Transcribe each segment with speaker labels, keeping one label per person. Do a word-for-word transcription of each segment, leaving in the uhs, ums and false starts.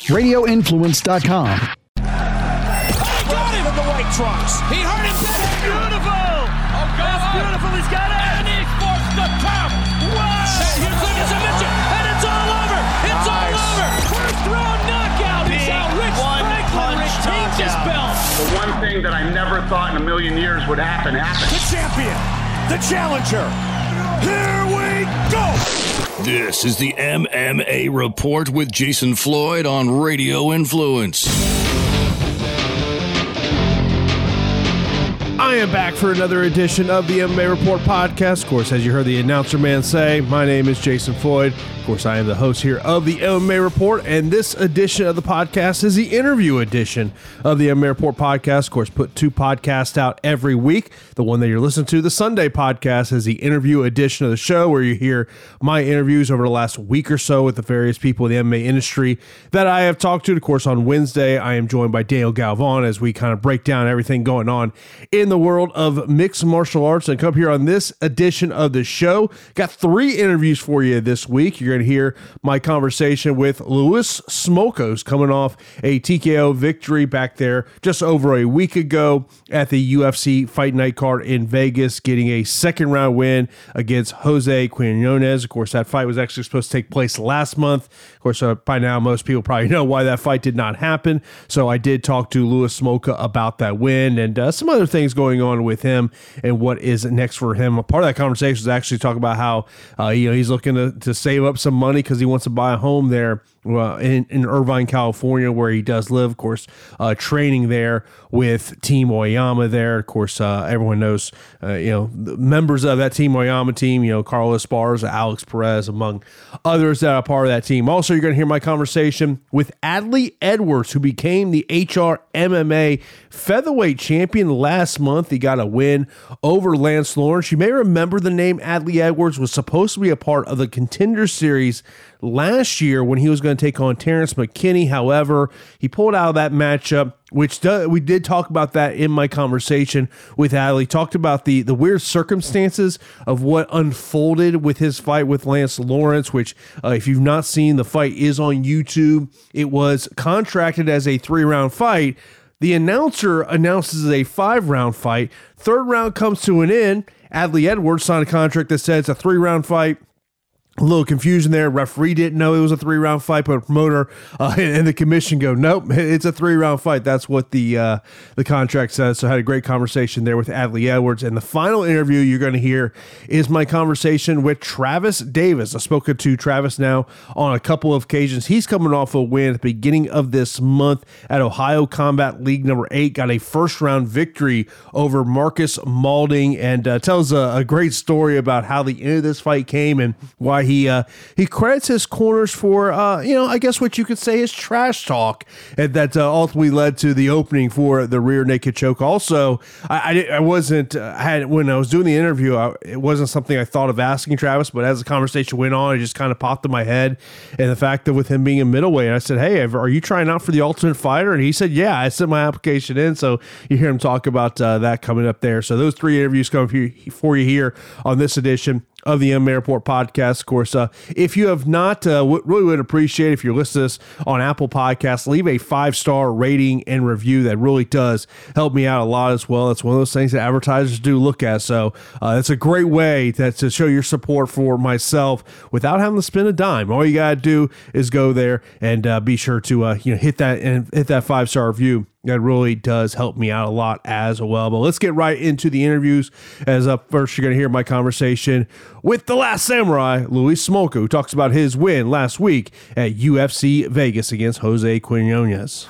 Speaker 1: radio influence dot com.
Speaker 2: Got him in the white trunks. He hurt him. That's beautiful. Oh, God. That's beautiful. He's got it. And he forced the top. Wow. Here's the submission. And it's all over. It's nice. all over. First round knockout. Big it's how Rich Franklin retains his belt.
Speaker 3: The one thing that I never thought in a million years would happen happened.
Speaker 2: The champion. The challenger. Here we go.
Speaker 4: This is the M M A Report with Jason Floyd on Radio Influence.
Speaker 5: I am back for another edition of the M M A Report podcast. Of course, as you heard the announcer man say, my name is Jason Floyd. Of course, I am the host here of the M M A Report, and this edition of the podcast is the interview edition of the M M A Report podcast. Of course, put two podcasts out every week. The one that you're listening to, the Sunday podcast, is the interview edition of the show, where you hear my interviews over the last week or so with the various people in the M M A industry that I have talked to. Of course, on Wednesday, I am joined by Daniel Galvan as we kind of break down everything going on in the world of mixed martial arts. And come here on this edition of the show, got three interviews for you this week. You're going to hear my conversation with Louis Smolka, coming off a T K O victory back there just over a week ago at the U F C Fight Night card in Vegas, getting a second round win against Jose Quinones. Of course, that fight was actually supposed to take place last month. Of course, uh, by now, most people probably know why that fight did not happen. So I did talk to Louis Smolka about that win and uh, some other things going on with him and what is next for him. A part of that conversation is actually talk about how uh, you know he's looking to, to save up some money because he wants to buy a home there well, in, in Irvine, California, where he does live. Of course, uh, training there with Team Oyama there. Of course, uh, everyone knows, uh, you know, the members of that Team Oyama team, you know, Carlos Esparza, Alex Perez, among others that are part of that team. Also, you're going to hear my conversation with Adley Edwards, who became the H R M M A featherweight champion last month. He got a win over Lance Lawrence. You may remember the name Adley Edwards was supposed to be a part of the Contender Series last year when he was going to take on Terrence McKinney. However, he pulled out of that matchup, which do, we did talk about that in my conversation with Adley. Talked about the, the weird circumstances of what unfolded with his fight with Lance Lawrence, which uh, if you've not seen, the fight is on YouTube. It was contracted as a three-round fight. The announcer announces a five-round fight. Third round comes to an end. Adley Edwards signed a contract that said it's a three-round fight. A little confusion there. Referee didn't know it was a three-round fight, but a promoter uh, and the commission go, nope, it's a three-round fight. That's what the uh, the contract says. So I had a great conversation there with Adley Edwards. And the final interview you're going to hear is my conversation with Travis Davis. I've spoken to Travis now on a couple of occasions. He's coming off a win at the beginning of this month at Ohio Combat League number eight. Got a first-round victory over Marcus Maulding, and uh, tells a, a great story about how the end of this fight came and why He uh, he credits his corners for, uh, you know, I guess what you could say is trash talk, and that uh, ultimately led to the opening for the rear naked choke. Also, I, I, I wasn't, uh, I had, when I was doing the interview, I, it wasn't something I thought of asking Travis, but as the conversation went on, it just kind of popped in my head. And the fact that with him being a middleweight, I said, hey, are you trying out for the Ultimate Fighter? And he said, yeah, I sent my application in. So you hear him talk about uh, that coming up there. So those three interviews come for you here on this edition of the M M A Report podcast. Of course, uh, if you have not, uh, w- really would appreciate if you're listening to this on Apple Podcasts, leave a five-star rating and review. That really does help me out a lot as well. It's one of those things that advertisers do look at. So uh, it's a great way to, to show your support for myself without having to spend a dime. All you got to do is go there and uh, be sure to uh, you know hit that and hit that five-star review. That really does help me out a lot as well. But let's get right into the interviews. As up first, you're going to hear my conversation with The Last Samurai, Louis Smolka, who talks about his win last week at U F C Vegas against Jose Quinones.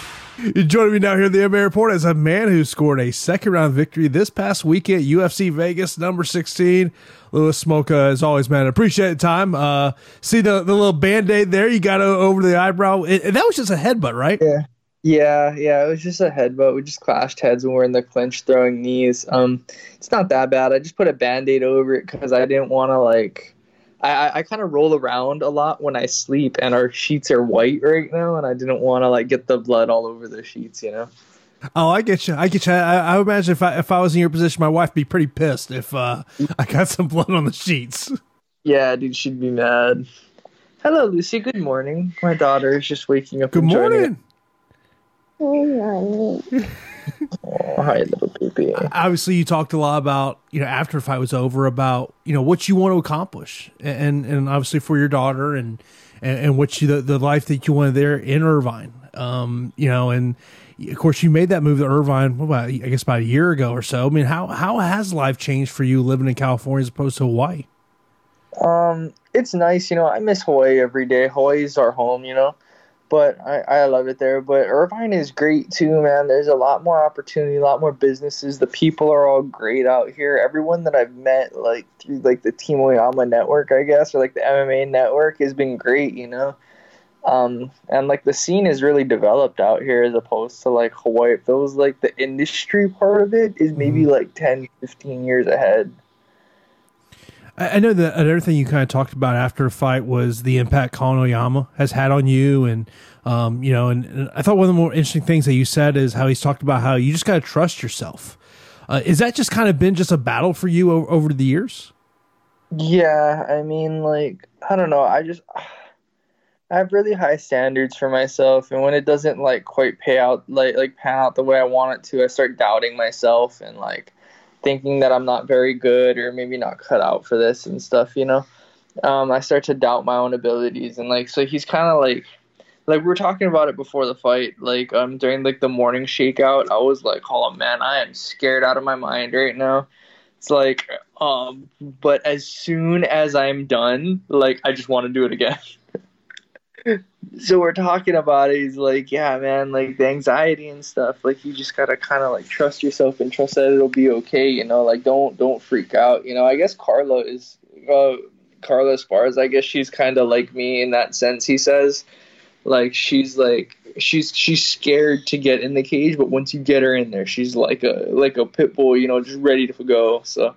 Speaker 5: Joining me now here at the M M A Report is a man who scored a second-round victory this past week at U F C Vegas, number sixteen. Louis Smolka, as always, man, appreciate the time. Uh, see the, the little Band-Aid there you got over the eyebrow? It, that was just a headbutt, right?
Speaker 6: Yeah. Yeah, yeah, it was just a headbutt. We just clashed heads when we were in the clinch throwing knees. Um, it's not that bad. I just put a Band-Aid over it because I didn't want to, like, I, I kind of roll around a lot when I sleep, and our sheets are white right now, and I didn't want to, like, get the blood all over the sheets, you know?
Speaker 5: Oh, I get you. I get you. I, I would imagine if I, if I was in your position, my wife would be pretty pissed if uh, I got some blood on the sheets.
Speaker 6: Yeah, dude, she'd be mad. Hello, Lucy. Good morning. My daughter is just waking up.
Speaker 5: Good
Speaker 6: and joining
Speaker 5: morning.
Speaker 6: Oh, hi, little baby.
Speaker 5: Obviously, you talked a lot about, you know, after the fight was over, about, you know, what you want to accomplish, and and obviously for your daughter, and and, and what you the, the life that you wanted there in Irvine. Um, you know, and of course you made that move to Irvine, what about, I guess about a year ago or so. I mean, how how has life changed for you living in California as opposed to Hawaii?
Speaker 6: Um, it's nice, you know. I miss Hawaii every day. Hawaii's our home, you know. But I, I love it there. But Irvine is great too, man. There's a lot more opportunity, a lot more businesses. The people are all great out here. Everyone that I've met, like through like the Team Oyama network, I guess, or like the M M A network, has been great, you know. Um, and like the scene is really developed out here as opposed to like Hawaii. It feels like the industry part of it is maybe mm-hmm. like ten, fifteen years ahead.
Speaker 5: I know that another thing you kind of talked about after the fight was the impact Colin Oyama has had on you. And, um, you know, and, and I thought one of the more interesting things that you said is how he's talked about how you just got to trust yourself. Uh, is that just kind of been just a battle for you over, over the years?
Speaker 6: Yeah. I mean, like, I don't know. I just, I have really high standards for myself. And when it doesn't like quite pay out, like, like pan out the way I want it to, I start doubting myself and like, thinking that I'm not very good or maybe not cut out for this and stuff, you know. Um, I start to doubt my own abilities, and like so he's kind of like like we were talking about it before the fight, like um during like the morning shakeout, I was like, oh man, I am scared out of my mind right now. It's like um but as soon as I'm done, like I just want to do it again. So we're talking about it. He's like, yeah, man, like the anxiety and stuff, like you just gotta kind of like trust yourself and trust that it'll be okay, you know, like don't don't freak out, you know. I guess Carla is uh, Carla Esparza, I guess she's kind of like me in that sense. He says, like she's like she's she's scared to get in the cage, but once you get her in there, she's like a like a pit bull, you know, just ready to go. So.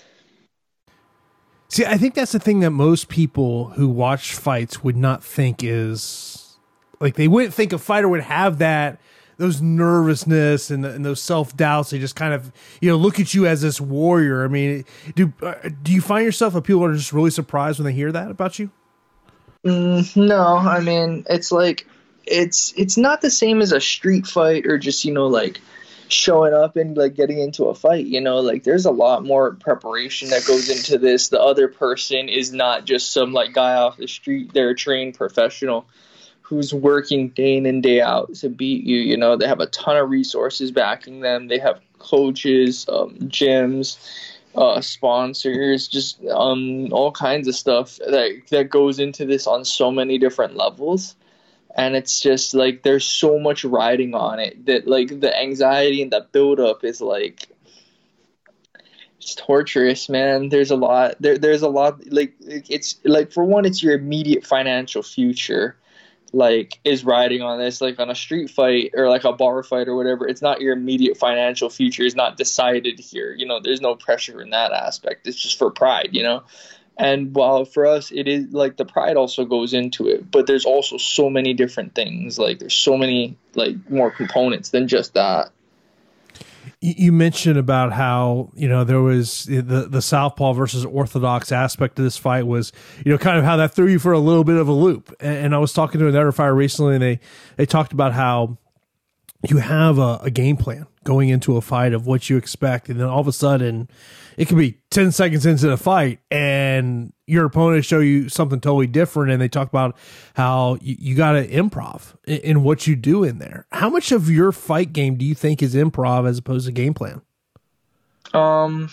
Speaker 5: See, I think that's the thing that most people who watch fights would not think is, like, they wouldn't think a fighter would have that, those nervousness and, and those self-doubts. They just kind of, you know, look at you as this warrior. I mean, do uh, do you find yourself that people are just really surprised when they hear that about you?
Speaker 6: Mm, no, I mean, it's like, it's it's not the same as a street fight or just, you know, like, showing up and like getting into a fight, you know, like there's a lot more preparation that goes into this. The other person is not just some like guy off the street. They're a trained professional who's working day in and day out to beat you. You know, they have a ton of resources backing them. They have coaches, um, gyms, uh, sponsors, just um, all kinds of stuff that that goes into this on so many different levels. And it's just like there's so much riding on it that like the anxiety and the buildup is like it's torturous, man. There's a lot there. There's a lot like it's like for one, it's your immediate financial future, like is riding on this. Like on a street fight or like a bar fight or whatever, it's not your immediate financial future is not decided here. You know, there's no pressure in that aspect. It's just for pride, you know. And while for us, it is like the pride also goes into it, but there's also so many different things. Like there's so many like more components than just that.
Speaker 5: You mentioned about how, you know, there was the, the southpaw versus orthodox aspect of this fight was, you know, kind of how that threw you for a little bit of a loop. And, and I was talking to another fighter recently, and they, they talked about how you have a, a game plan going into a fight of what you expect. And then all of a sudden it could be ten seconds into the fight and your opponent show you something totally different. And they talk about how you, you got to improv in, in what you do in there. How much of your fight game do you think is improv as opposed to game plan?
Speaker 6: Um,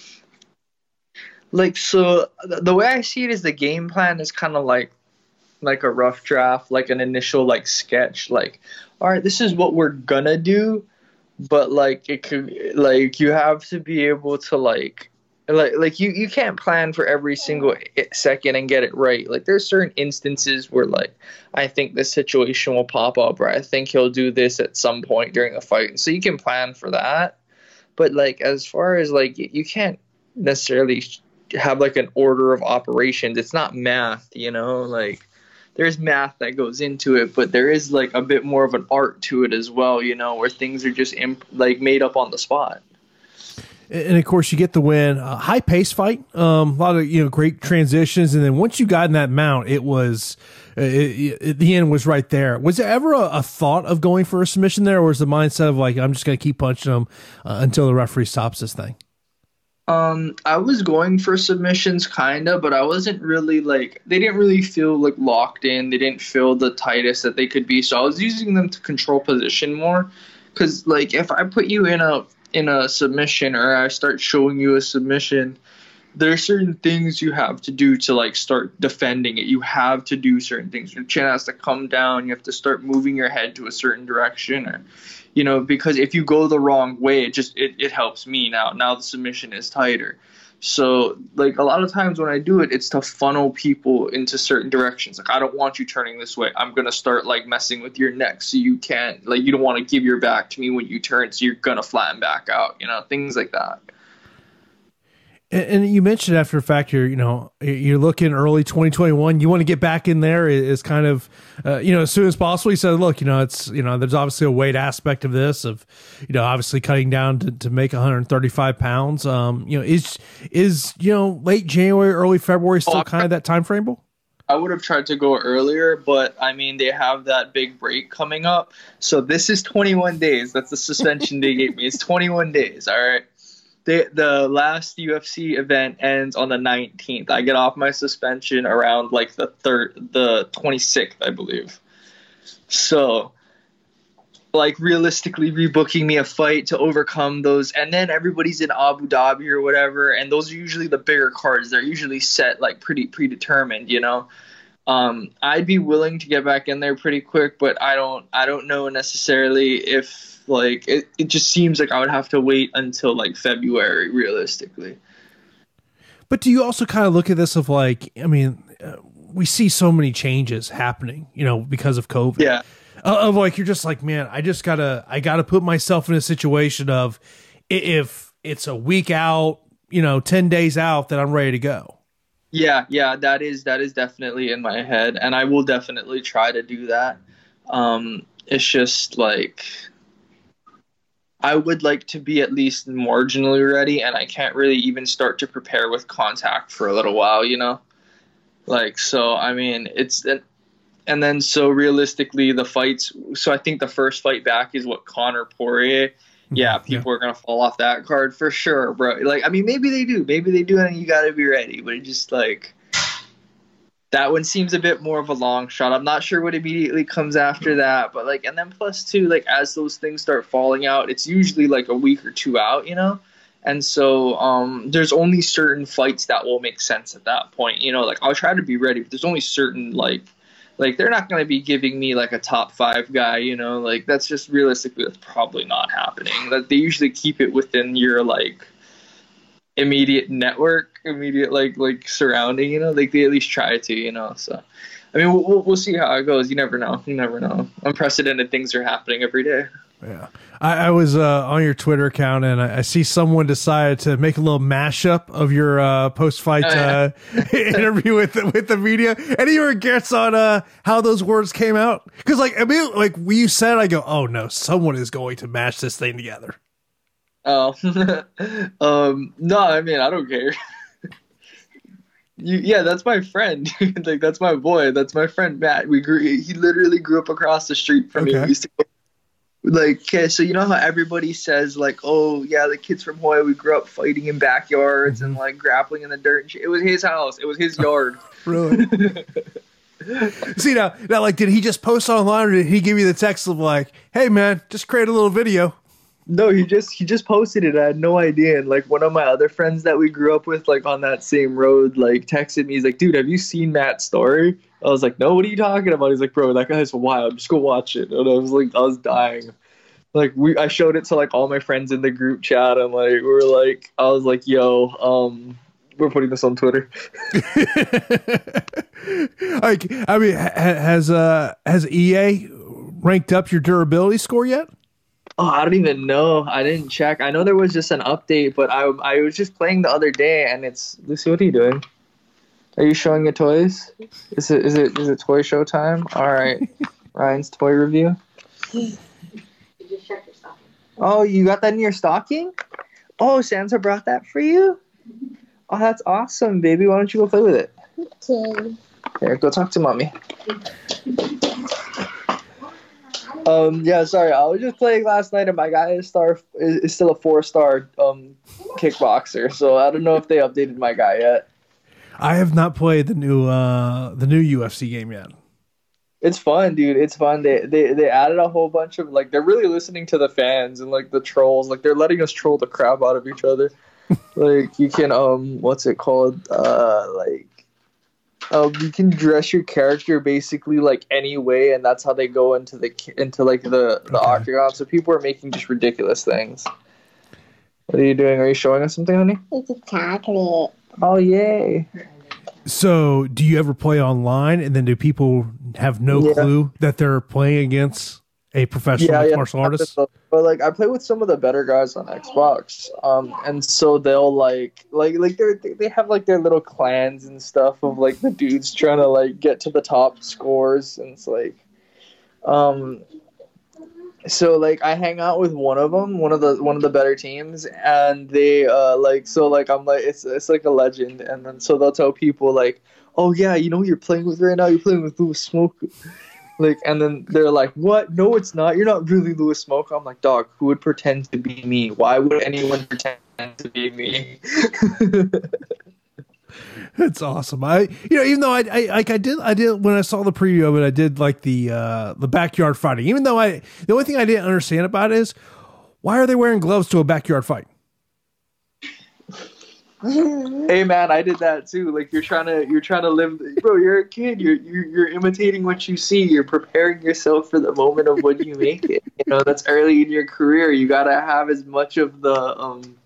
Speaker 6: like, so the way I see it is the game plan is kind of like, like a rough draft, like an initial like sketch, like, all right, this is what we're gonna do, but like it could, like you have to be able to like, like, like you, you can't plan for every single second and get it right. Like there's certain instances where like I think this situation will pop up, or I think he'll do this at some point during a fight, and so you can plan for that. But like as far as like you can't necessarily have like an order of operations. It's not math, you know, like. There's math that goes into it, but there is like a bit more of an art to it as well, you know, where things are just imp- like made up on the spot.
Speaker 5: And of course, you get the win. Uh, high pace fight, um, a lot of you know great transitions, and then once you got in that mount, it was uh, it, it, the end was right there. Was there ever a, a thought of going for a submission there, or was the mindset of like I'm just going to keep punching them uh, until the referee stops this thing?
Speaker 6: Um, I was going for submissions, kinda, but I wasn't really like they didn't really feel like locked in. They didn't feel the tightest that they could be, so I was using them to control position more. Because like if I put you in a in a submission or I start showing you a submission, there are certain things you have to do to like start defending it. You have to do certain things. Your chin has to come down. You have to start moving your head to a certain direction, or you know, because if you go the wrong way, it just it, it helps me now. Now the submission is tighter. So like a lot of times when I do it, it's to funnel people into certain directions. Like I don't want you turning this way. I'm gonna start like messing with your neck so you can't like you don't want to give your back to me when you turn, so you're gonna flatten back out. You know, things like that.
Speaker 5: And, and you mentioned after the fact, you're, you know, you're looking early twenty twenty-one. You want to get back in there is kind of, uh, you know, as soon as possible. You said, look, you know, it's, you know, there's obviously a weight aspect of this of, you know, obviously cutting down to, to make one hundred thirty-five pounds. Um, you know, is, is, you know, late January, early February still kind of that time frame?
Speaker 6: I would have tried to go earlier, but I mean, they have that big break coming up. So this is twenty-one days. That's the suspension they gave me. It's twenty-one days. All right. The, the last U F C event ends on the nineteenth. I get off my suspension around like the third, the twenty-sixth, I believe. So, like realistically, rebooking me a fight to overcome those, and then everybody's in Abu Dhabi or whatever, and those are usually the bigger cards. They're usually set like pretty predetermined, you know. Um, I'd be willing to get back in there pretty quick, but I don't, I don't know necessarily if. Like it, it just seems like I would have to wait until like February realistically.
Speaker 5: But do you also kind of look at this of like, I mean, uh, we see so many changes happening, you know, because of COVID.
Speaker 6: Yeah.
Speaker 5: Uh, of like, you're just like, man, I just gotta, I gotta put myself in a situation of if it's a week out, you know, ten days out that I'm ready to go.
Speaker 6: Yeah. Yeah. That is, that is definitely in my head. And I will definitely try to do that. Um, it's just like, I would like to be at least marginally ready, and I can't really even start to prepare with contact for a little while, you know? Like, so, I mean, it's, and then so realistically the fights, so I think the first fight back is what, Conor Poirier? Yeah, people yeah. are going to fall off that card for sure, bro. Like, I mean, maybe they do, maybe they do, and you got to be ready, but it just like, that one seems a bit more of a long shot. I'm not sure what immediately comes after that, but like, and then plus two, like as those things start falling out, it's usually like a week or two out, you know? And so um, there's only certain fights that will make sense at that point, you know? Like I'll try to be ready, but there's only certain like, like they're not going to be giving me like a top five guy, you know? Like that's just realistically, that's probably not happening. That they usually keep it within your like immediate network, immediate like like surrounding, you know, like they at least try to, you know. So I mean we'll, we'll see how it goes. You never know, you never know. Unprecedented things are happening every day.
Speaker 5: Yeah, I, I was uh, on your Twitter account, and I, I see someone decided to make a little mashup of your uh, post-fight oh, yeah. uh, interview with the, with the media, and he gets on uh, how those words came out. Because like I mean, like when you said, I go, oh no, someone is going to mash this thing together.
Speaker 6: Oh, um, no, I mean, I don't care. you, yeah, that's my friend. Like, that's my boy. That's my friend, Matt. We grew, he literally grew up across the street from okay. me. We used to go, like, okay, so you know how everybody says, like, oh, yeah, the kids from Hoya, we grew up fighting in backyards and, like, grappling in the dirt and shit. It was his house. It was his yard.
Speaker 5: Really? See, now, now, like, did he just post online, or did he give you the text of, like, hey, man, just create a little video?
Speaker 6: No, he just he just posted it. I had no idea. And like one of my other friends that we grew up with, like on that same road, like texted me. He's like, dude, have you seen Matt's story? I was like, no, what are you talking about? He's like, bro, that guy's wild. Just go watch it. And I was like, I was dying. Like we I showed it to like all my friends in the group chat, and like we were like, I was like, yo, um, we're putting this on Twitter.
Speaker 5: Like, I mean, has uh has E A ranked up your durability score yet?
Speaker 6: Oh, I don't even know. I didn't check. I know there was just an update, but I I was just playing the other day, and it's Lucy. What are you doing? Are you showing your toys? Is it is it is it toy show time? All right, Ryan's toy review.
Speaker 7: You just check your stocking.
Speaker 6: Oh, you got that in your stocking? Oh, Santa brought that for you? Oh, that's awesome, baby. Why don't you go play with it?
Speaker 7: Okay.
Speaker 6: Here, go talk to mommy. Um, yeah, sorry. I was just playing last night, and my guy is star is, is still a four-star um kickboxer. So I don't know if they updated my guy yet.
Speaker 5: I have not played the new uh, the new U F C game yet.
Speaker 6: It's fun, dude. It's fun. They, they they added a whole bunch of, like, they're really listening to the fans and, like, the trolls. Like, they're letting us troll the crap out of each other. Like, you can, um, what's it called? Uh, like, um, you can dress your character basically, like, any way, and that's how they go into, the into like, the, the
Speaker 5: Okay.
Speaker 6: octagon. So people are making just ridiculous things. What are you doing? Are you showing us something, honey?
Speaker 7: It's a chocolate.
Speaker 6: Oh, yay.
Speaker 5: So, do you ever play online, and then do people have no
Speaker 6: Yeah.
Speaker 5: clue that they're playing against a professional mixed martial artist?
Speaker 6: But like, I play with some of the better guys on Xbox, um, and so they'll like, like, like they they have like their little clans and stuff of like the dudes trying to like get to the top scores, and it's like, um, so like I hang out with one of them, one of the one of the better teams, and they uh like so like I'm like it's it's like a legend, and then so they'll tell people like, oh yeah, you know who you're playing with right now? You're playing with Louis Smoke. Like, and then they're like, what? No, it's not. You're not really Louis Smoke. I'm like, dog, who would pretend to be me? Why would anyone pretend to be me?
Speaker 5: It's awesome. I, you know, even though I, I, like I did, I did when I saw the preview of it, I did like the, uh, the backyard fighting. Even though I, the only thing I didn't understand about it is why are they wearing gloves to a backyard fight?
Speaker 6: Hey man, I did that too. Like, you're trying to, you're trying to live, bro. You're a kid. You're, you're, you're imitating what you see. You're preparing yourself for the moment of when you make it. You know, that's early in your career. You gotta have as much of the um.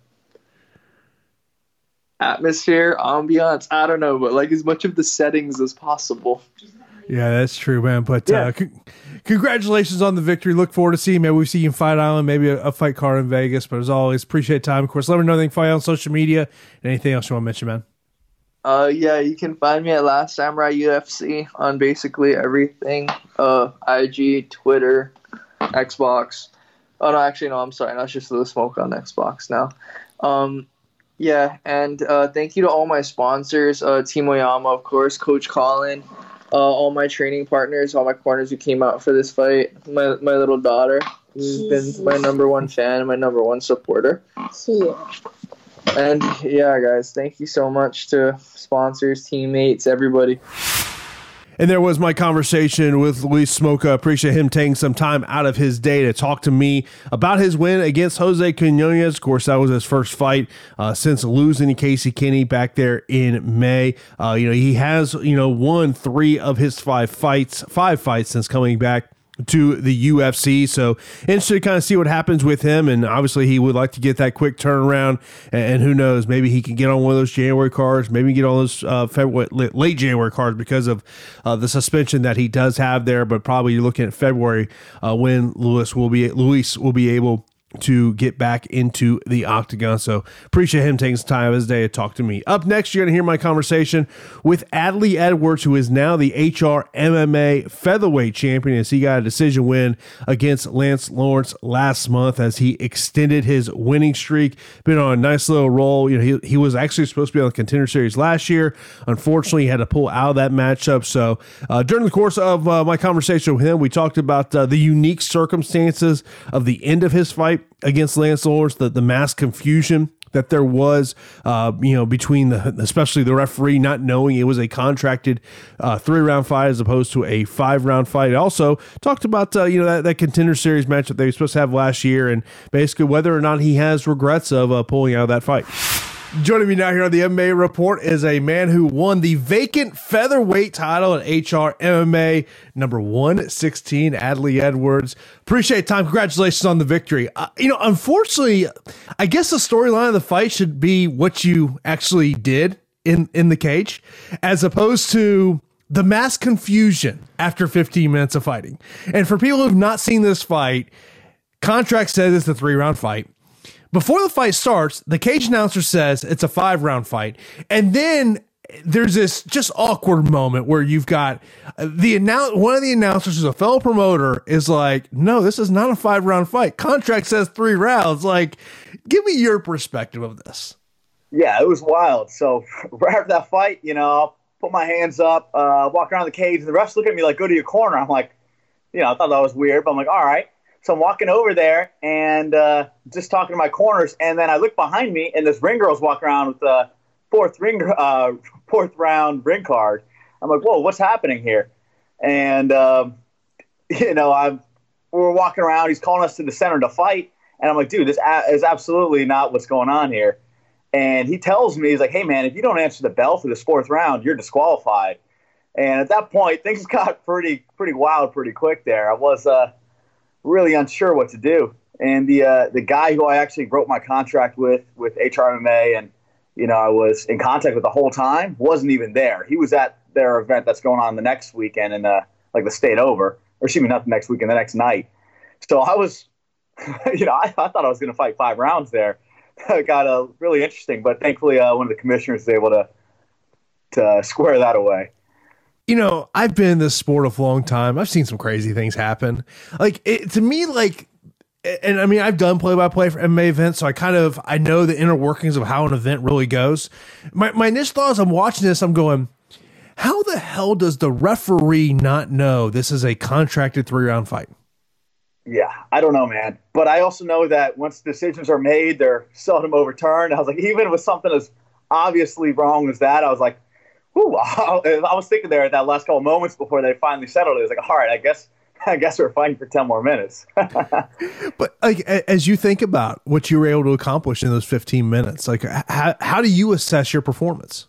Speaker 6: atmosphere, ambiance, I don't know, but like as much of the settings as possible.
Speaker 5: Yeah, that's true, man. But
Speaker 6: Yeah.
Speaker 5: uh, c- congratulations on the victory. Look forward to seeing. Maybe we see you in Fight Island, maybe a, a fight card in Vegas. But as always, appreciate time. Of course, let me know anything fight on social media. And anything else you want to mention, man?
Speaker 6: Uh, yeah, you can find me at Last Samurai U F C on basically everything. Uh, I G, Twitter, Xbox. Oh no, actually no, I'm sorry. That's just Louis Smoke on Xbox now. Um, yeah, and uh, thank you to all my sponsors, uh, Team Oyama, of course, Coach Colin, uh, all my training partners, all my corners who came out for this fight, my my little daughter, who's been my number one fan, my number one supporter.
Speaker 7: Here.
Speaker 6: And yeah, guys, thank you so much to sponsors, teammates, everybody.
Speaker 5: And there was my conversation with Luis Smoka. Appreciate him taking some time out of his day to talk to me about his win against Jose Quinones. Of course, that was his first fight uh, since losing to Casey Kinney back there in May. Uh, you know, he has, you know, won three of his five fights, five fights since coming back to the U F C. So interested to kind of see what happens with him. And obviously he would like to get that quick turnaround, and, and who knows, maybe he can get on one of those January cards, maybe get on those uh, February, late January cards because of uh, the suspension that he does have there. But probably you're looking at February uh, when Luis will be, Luis will be able to get back into the octagon. So appreciate him taking some time out of his day to talk to me. Up next, you're going to hear my conversation with Adley Edwards, who is now the H R M M A featherweight champion, as he got a decision win against Lance Lawrence last month as he extended his winning streak. Been on a nice little roll. You know, he, he was actually supposed to be on the Contender Series last year. Unfortunately, he had to pull out of that matchup. So uh, during the course of uh, my conversation with him, we talked about uh, the unique circumstances of the end of his fight against Lance Lawrence, the, the mass confusion that there was, uh, you know, between the, especially the referee not knowing it was a contracted uh, three round fight as opposed to a five round fight. Also talked about, uh, you know, that, that Contender Series match that they were supposed to have last year, and basically whether or not he has regrets of uh, pulling out of that fight. Joining me now here on the M M A Report is a man who won the vacant featherweight title at H R M M A number one sixteen, Adley Edwards. Appreciate time. Congratulations on the victory. Uh, you know, unfortunately, I guess the storyline of the fight should be what you actually did in, in the cage, as opposed to the mass confusion after fifteen minutes of fighting. And for people who have not seen this fight, contract says it's a three round fight. Before the fight starts, the cage announcer says it's a five round fight. And then there's this just awkward moment where you've got the announce one of the announcers, who's a fellow promoter, is like, no, this is not a five round fight. Contract says three rounds. Like, give me your perspective of this.
Speaker 8: Yeah, it was wild. So right after that fight, you know, put my hands up, uh, walk around the cage, and the refs look at me like, go to your corner. I'm like, you know, I thought that was weird, but I'm like, all right. So I'm walking over there and uh, just talking to my corners, and then I look behind me, and this ring girl's walking around with the fourth ring, uh, fourth round ring card. I'm like, whoa, what's happening here? And um, you know, I'm we're walking around. He's calling us to the center to fight, and I'm like, dude, this a- is absolutely not what's going on here. And he tells me, he's like, hey man, if you don't answer the bell for this fourth round, you're disqualified. And at that point, things got pretty pretty wild pretty quick there. I was uh, really unsure what to do. And the uh, the guy who I actually wrote my contract with, with H R M M A, and you know I was in contact with the whole time, wasn't even there. He was at their event that's going on the next weekend in the, like the state over, or excuse me, not the next weekend, the next night. So I was, you know, I, I thought I was going to fight five rounds there. It got uh, really interesting, but thankfully uh, one of the commissioners was able to to square that away.
Speaker 5: You know, I've been in this sport a long time. I've seen some crazy things happen. Like it, to me, like, and I mean, I've done play-by-play for M M A events, so I kind of, I know the inner workings of how an event really goes. My, my initial thought as I'm watching this, I'm going, how the hell does the referee not know this is a contracted three-round fight?
Speaker 8: Yeah, I don't know, man. But I also know that once decisions are made, they're seldom overturned. I was like, even with something as obviously wrong as that, I was like, whew, I was thinking there at that last couple of moments before they finally settled it. I was like, all right, I guess I guess we're fighting for ten more minutes.
Speaker 5: But like, as you think about what you were able to accomplish in those fifteen minutes, like how, how do you assess your performance?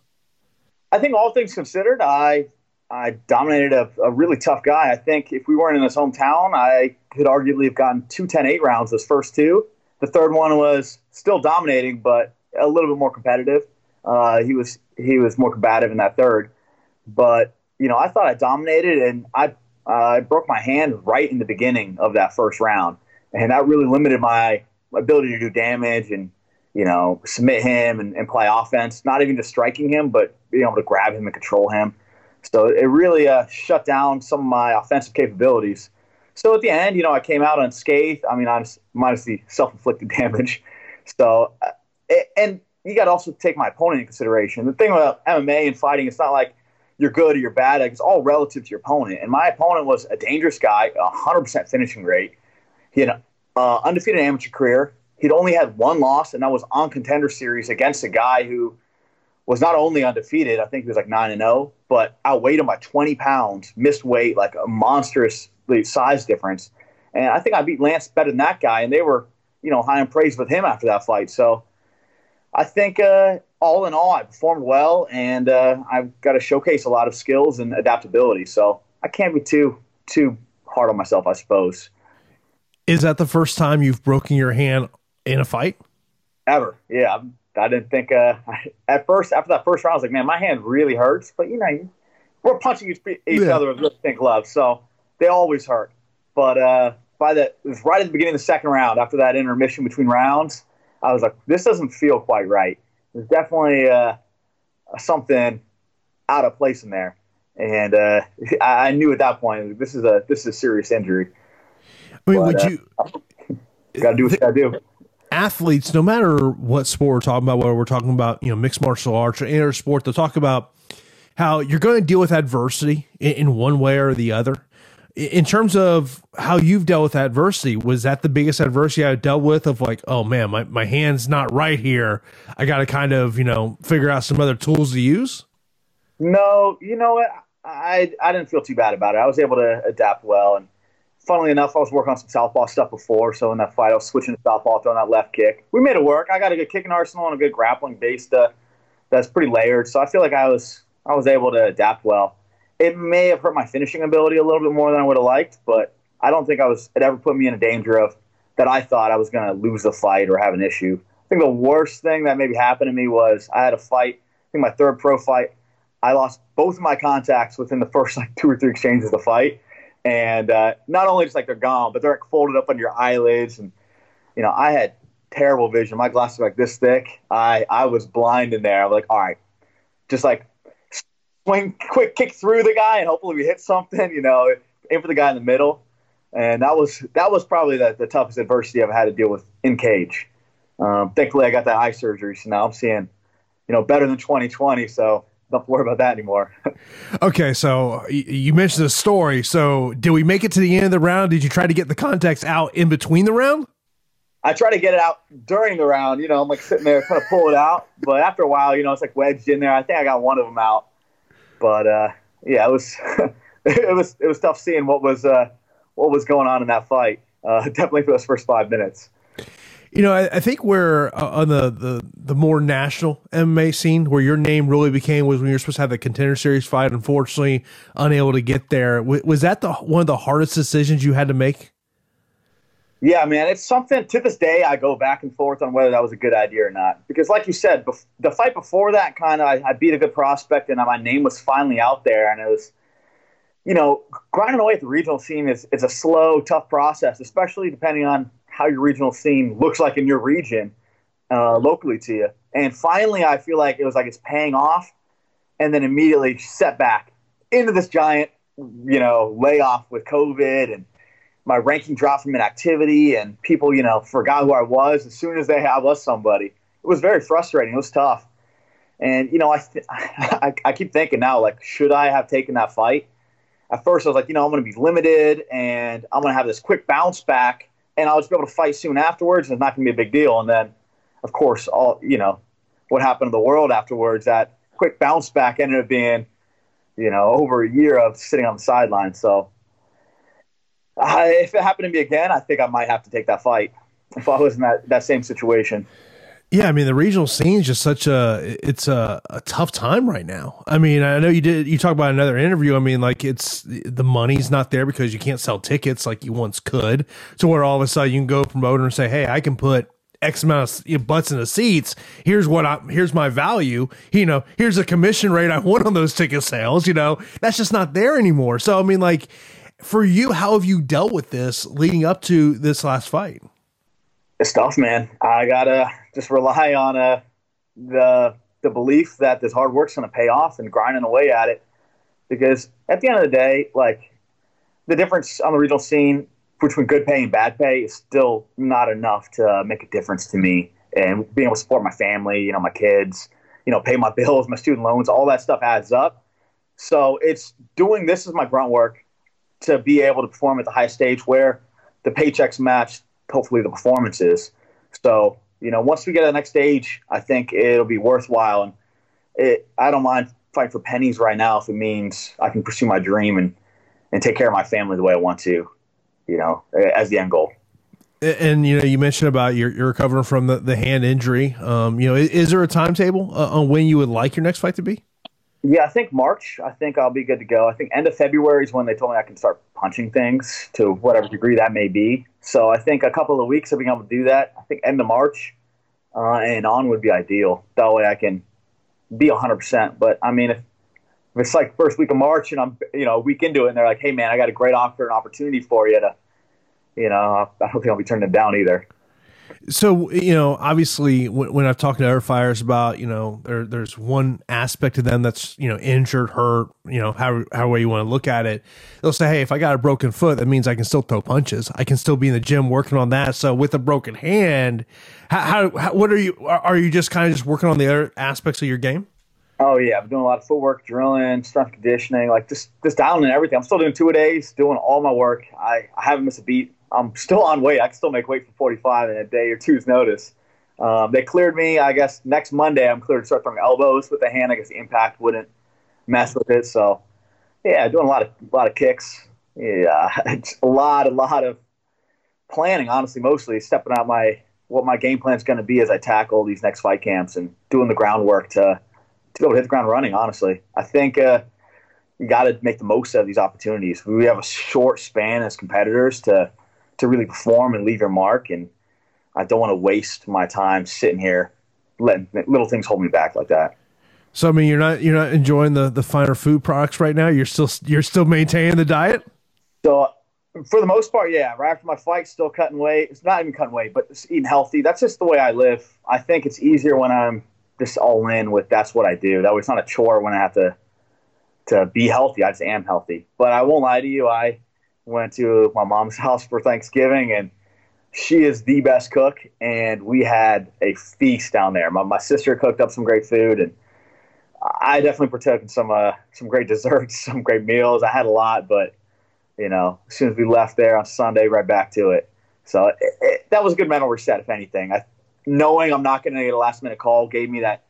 Speaker 8: I think all things considered, I I dominated a, a really tough guy. I think if we weren't in his hometown, I could arguably have gotten two ten eight rounds those first two. The third one was still dominating, but a little bit more competitive. Uh, he was he was more combative in that third. But, you know, I thought I dominated, and I, uh, I broke my hand right in the beginning of that first round. And that really limited my ability to do damage and, you know, submit him and, and play offense, not even just striking him, but being able to grab him and control him. So it really uh, shut down some of my offensive capabilities. So at the end, you know, I came out unscathed. I mean, minus, minus the self-inflicted damage. So, uh, and you got to also take my opponent in consideration. The thing about M M A and fighting, it's not like you're good or you're bad. Like, it's all relative to your opponent. And my opponent was a dangerous guy, one hundred percent finishing rate. He had an uh, undefeated amateur career. He'd only had one loss, and that was on Contender Series against a guy who was not only undefeated, I think he was like nine and oh, but outweighed him by twenty pounds, missed weight, like a monstrous size difference. And I think I beat Lance better than that guy, and they were, you know, high in praise with him after that fight. So I think uh, all in all, I performed well, and uh, I've got to showcase a lot of skills and adaptability. So I can't be too too hard on myself, I suppose.
Speaker 5: Is that the first time you've broken your hand in a fight?
Speaker 8: Ever. Yeah. I didn't think uh, – at first, after that first round, I was like, man, my hand really hurts. But, you know, we're punching each, each
Speaker 5: yeah.
Speaker 8: other with really thin gloves, so they always hurt. But uh, by the, it was right at the beginning of the second round, after that intermission between rounds, I was like, this doesn't feel quite right. There's definitely uh, something out of place in there. And uh, I, I knew at that point, this is a this is a serious injury.
Speaker 5: I mean,
Speaker 8: but,
Speaker 5: would
Speaker 8: uh,
Speaker 5: you
Speaker 8: – got to do what you got to do.
Speaker 5: Athletes, no matter what sport we're talking about, whether we're talking about, you know, mixed martial arts or any other sport, they'll talk about how you're going to deal with adversity in, in one way or the other. In terms of how you've dealt with adversity, was that the biggest adversity I dealt with of like, oh man, my, my hand's not right here. I got to kind of, you know, figure out some other tools to use?
Speaker 8: No, you know what? I, I didn't feel too bad about it. I was able to adapt well, and funnily enough, I was working on some southpaw stuff before, so in that fight, I was switching to southpaw, throwing that left kick. We made it work. I got a good kicking arsenal and a good grappling base uh, that's pretty layered, so I feel like I was I was able to adapt well. It may have hurt my finishing ability a little bit more than I would have liked, but I don't think I was it ever put me in a danger of that I thought I was going to lose the fight or have an issue. I think the worst thing that maybe happened to me was I had a fight, I think my third pro fight, I lost both of my contacts within the first like two or three exchanges of the fight. And uh, not only just like they're gone, but they're like folded up under your eyelids. And, you know, I had terrible vision. My glasses were like this thick. I, I was blind in there. I'm like, all right, just like swing, quick kick through the guy and hopefully we hit something, you know, aim for the guy in the middle. And that was that was probably the, the toughest adversity I've had to deal with in cage. Um, thankfully, I got that eye surgery, so now I'm seeing, you know, better than twenty twenty. So don't have to worry about that anymore.
Speaker 5: Okay, so you mentioned the story. So did we make it to the end of the round? Did you try to get the contacts out in between the round?
Speaker 8: I try to get it out during the round. You know, I'm like sitting there trying to pull it out, but after a while, you know, it's like wedged in there. I think I got one of them out, but uh, yeah, it was it was it was tough seeing what was uh, what was going on in that fight. Uh, definitely for those first five minutes.
Speaker 5: You know, I, I think where uh, on the, the the more national M M A scene, where your name really became was when you were supposed to have the Contender Series fight. Unfortunately, unable to get there. W- was that the one of the hardest decisions you had to make?
Speaker 8: Yeah, man, it's something to this day I go back and forth on whether that was a good idea or not. Because, like you said, bef- the fight before that, kind of, I, I beat a good prospect, and my name was finally out there, and it was, you know, grinding away at the regional scene is is a slow, tough process, especially depending on how your regional scene looks like in your region, uh, locally to you. And finally, I feel like it was like it's paying off, and then immediately set back into this giant, you know, layoff with COVID, and my ranking dropped from inactivity, and people, you know, forgot who I was as soon as they I was somebody. It was very frustrating. It was tough. And, you know, I, th- I, I keep thinking now, like, should I have taken that fight? At first, I was like, you know, I'm going to be limited, and I'm going to have this quick bounce back, and I'll just be able to fight soon afterwards, and it's not going to be a big deal. And then, of course, all you know, what happened to the world afterwards, that quick bounce back ended up being, you know, over a year of sitting on the sideline. So uh, if it happened to me again, I think I might have to take that fight if I was in that, that same situation.
Speaker 5: Yeah, I mean, the regional scene is just such a, it's a, a tough time right now. I mean, I know you did, you talked about another interview. I mean, like it's, the money's not there because you can't sell tickets like you once could. So where all of a sudden you can go promoter and say, hey, I can put X amount of you know, butts in the seats. Here's what I, here's my value. You know, here's the commission rate I want on those ticket sales. You know, that's just not there anymore. So, I mean, like for you, how have you dealt with this leading up to this last fight?
Speaker 8: It's tough, man. I gotta just rely on uh, the the belief that this hard work's gonna pay off and grinding away at it. Because at the end of the day, like the difference on the regional scene between good pay and bad pay is still not enough to make a difference to me. And being able to support my family, you know, my kids, you know, pay my bills, my student loans, all that stuff adds up. So it's doing this as my grunt work to be able to perform at the highest stage where the paychecks match hopefully the performances. So, you know, once we get to the next stage, I think it'll be worthwhile. And it, I don't mind fighting for pennies right now if it means I can pursue my dream and, and take care of my family the way I want to, you know, as the end goal.
Speaker 5: And, and you know, you mentioned about you're, you're recovering from the, the hand injury. Um, you know, is, is there a timetable uh, on when you would like your next fight to be?
Speaker 8: Yeah, I think March. I think I'll be good to go. I think end of February is when they told me I can start punching things to whatever degree that may be. So I think a couple of weeks of being able to do that. I think end of March uh, and on would be ideal. That way I can be one hundred percent. But, I mean, if, if it's like first week of March and I'm, you know, a week into it and they're like, hey, man, I got a great offer and opportunity for you to, you know, I don't think I'll be turning it down either.
Speaker 5: So, you know, obviously when, when I've talked to other fighters about, you know, there, there's one aspect of them that's, you know, injured, hurt, you know, how, however you want to look at it. They'll say, hey, if I got a broken foot, that means I can still throw punches. I can still be in the gym working on that. So with a broken hand, how, how, how what are you, are you just kind of just working on the other aspects of your game?
Speaker 8: Oh, yeah. I've been doing a lot of footwork, drilling, strength conditioning, like just, just dialing in everything. I'm still doing two-a-days, doing all my work. I, I haven't missed a beat. I'm still on weight. I can still make weight for forty-five in a day or two's notice. Um, they cleared me, I guess, next Monday. I'm cleared to start throwing elbows with the hand. I guess the impact wouldn't mess with it. So, yeah, doing a lot of a lot of kicks. Yeah, it's a lot, a lot of planning, honestly, mostly stepping out my what my game plan is going to be as I tackle these next fight camps and doing the groundwork to, to be able to hit the ground running, honestly. I think uh, you got to make the most of these opportunities. We have a short span as competitors to – to really perform and leave your mark. And I don't want to waste my time sitting here letting little things hold me back like that.
Speaker 5: So, I mean, you're not, you're not enjoying the, the finer food products right now. You're still, you're still maintaining the diet.
Speaker 8: So for the most part, yeah, right after my fight, still cutting weight. It's not even cutting weight, but it's eating healthy. That's just the way I live. I think it's easier when I'm just all in with, that's what I do. That way it's not a chore when I have to, to be healthy. I just am healthy, but I won't lie to you. I, went to my mom's house for Thanksgiving, and she is the best cook, and we had a feast down there. My, my sister cooked up some great food, and I definitely partook in some uh, some great desserts, some great meals. I had a lot, but you know, as soon as we left there on Sunday, right back to it. So it, it, that was a good mental reset, if anything. I, knowing I'm not going to get a last minute call gave me that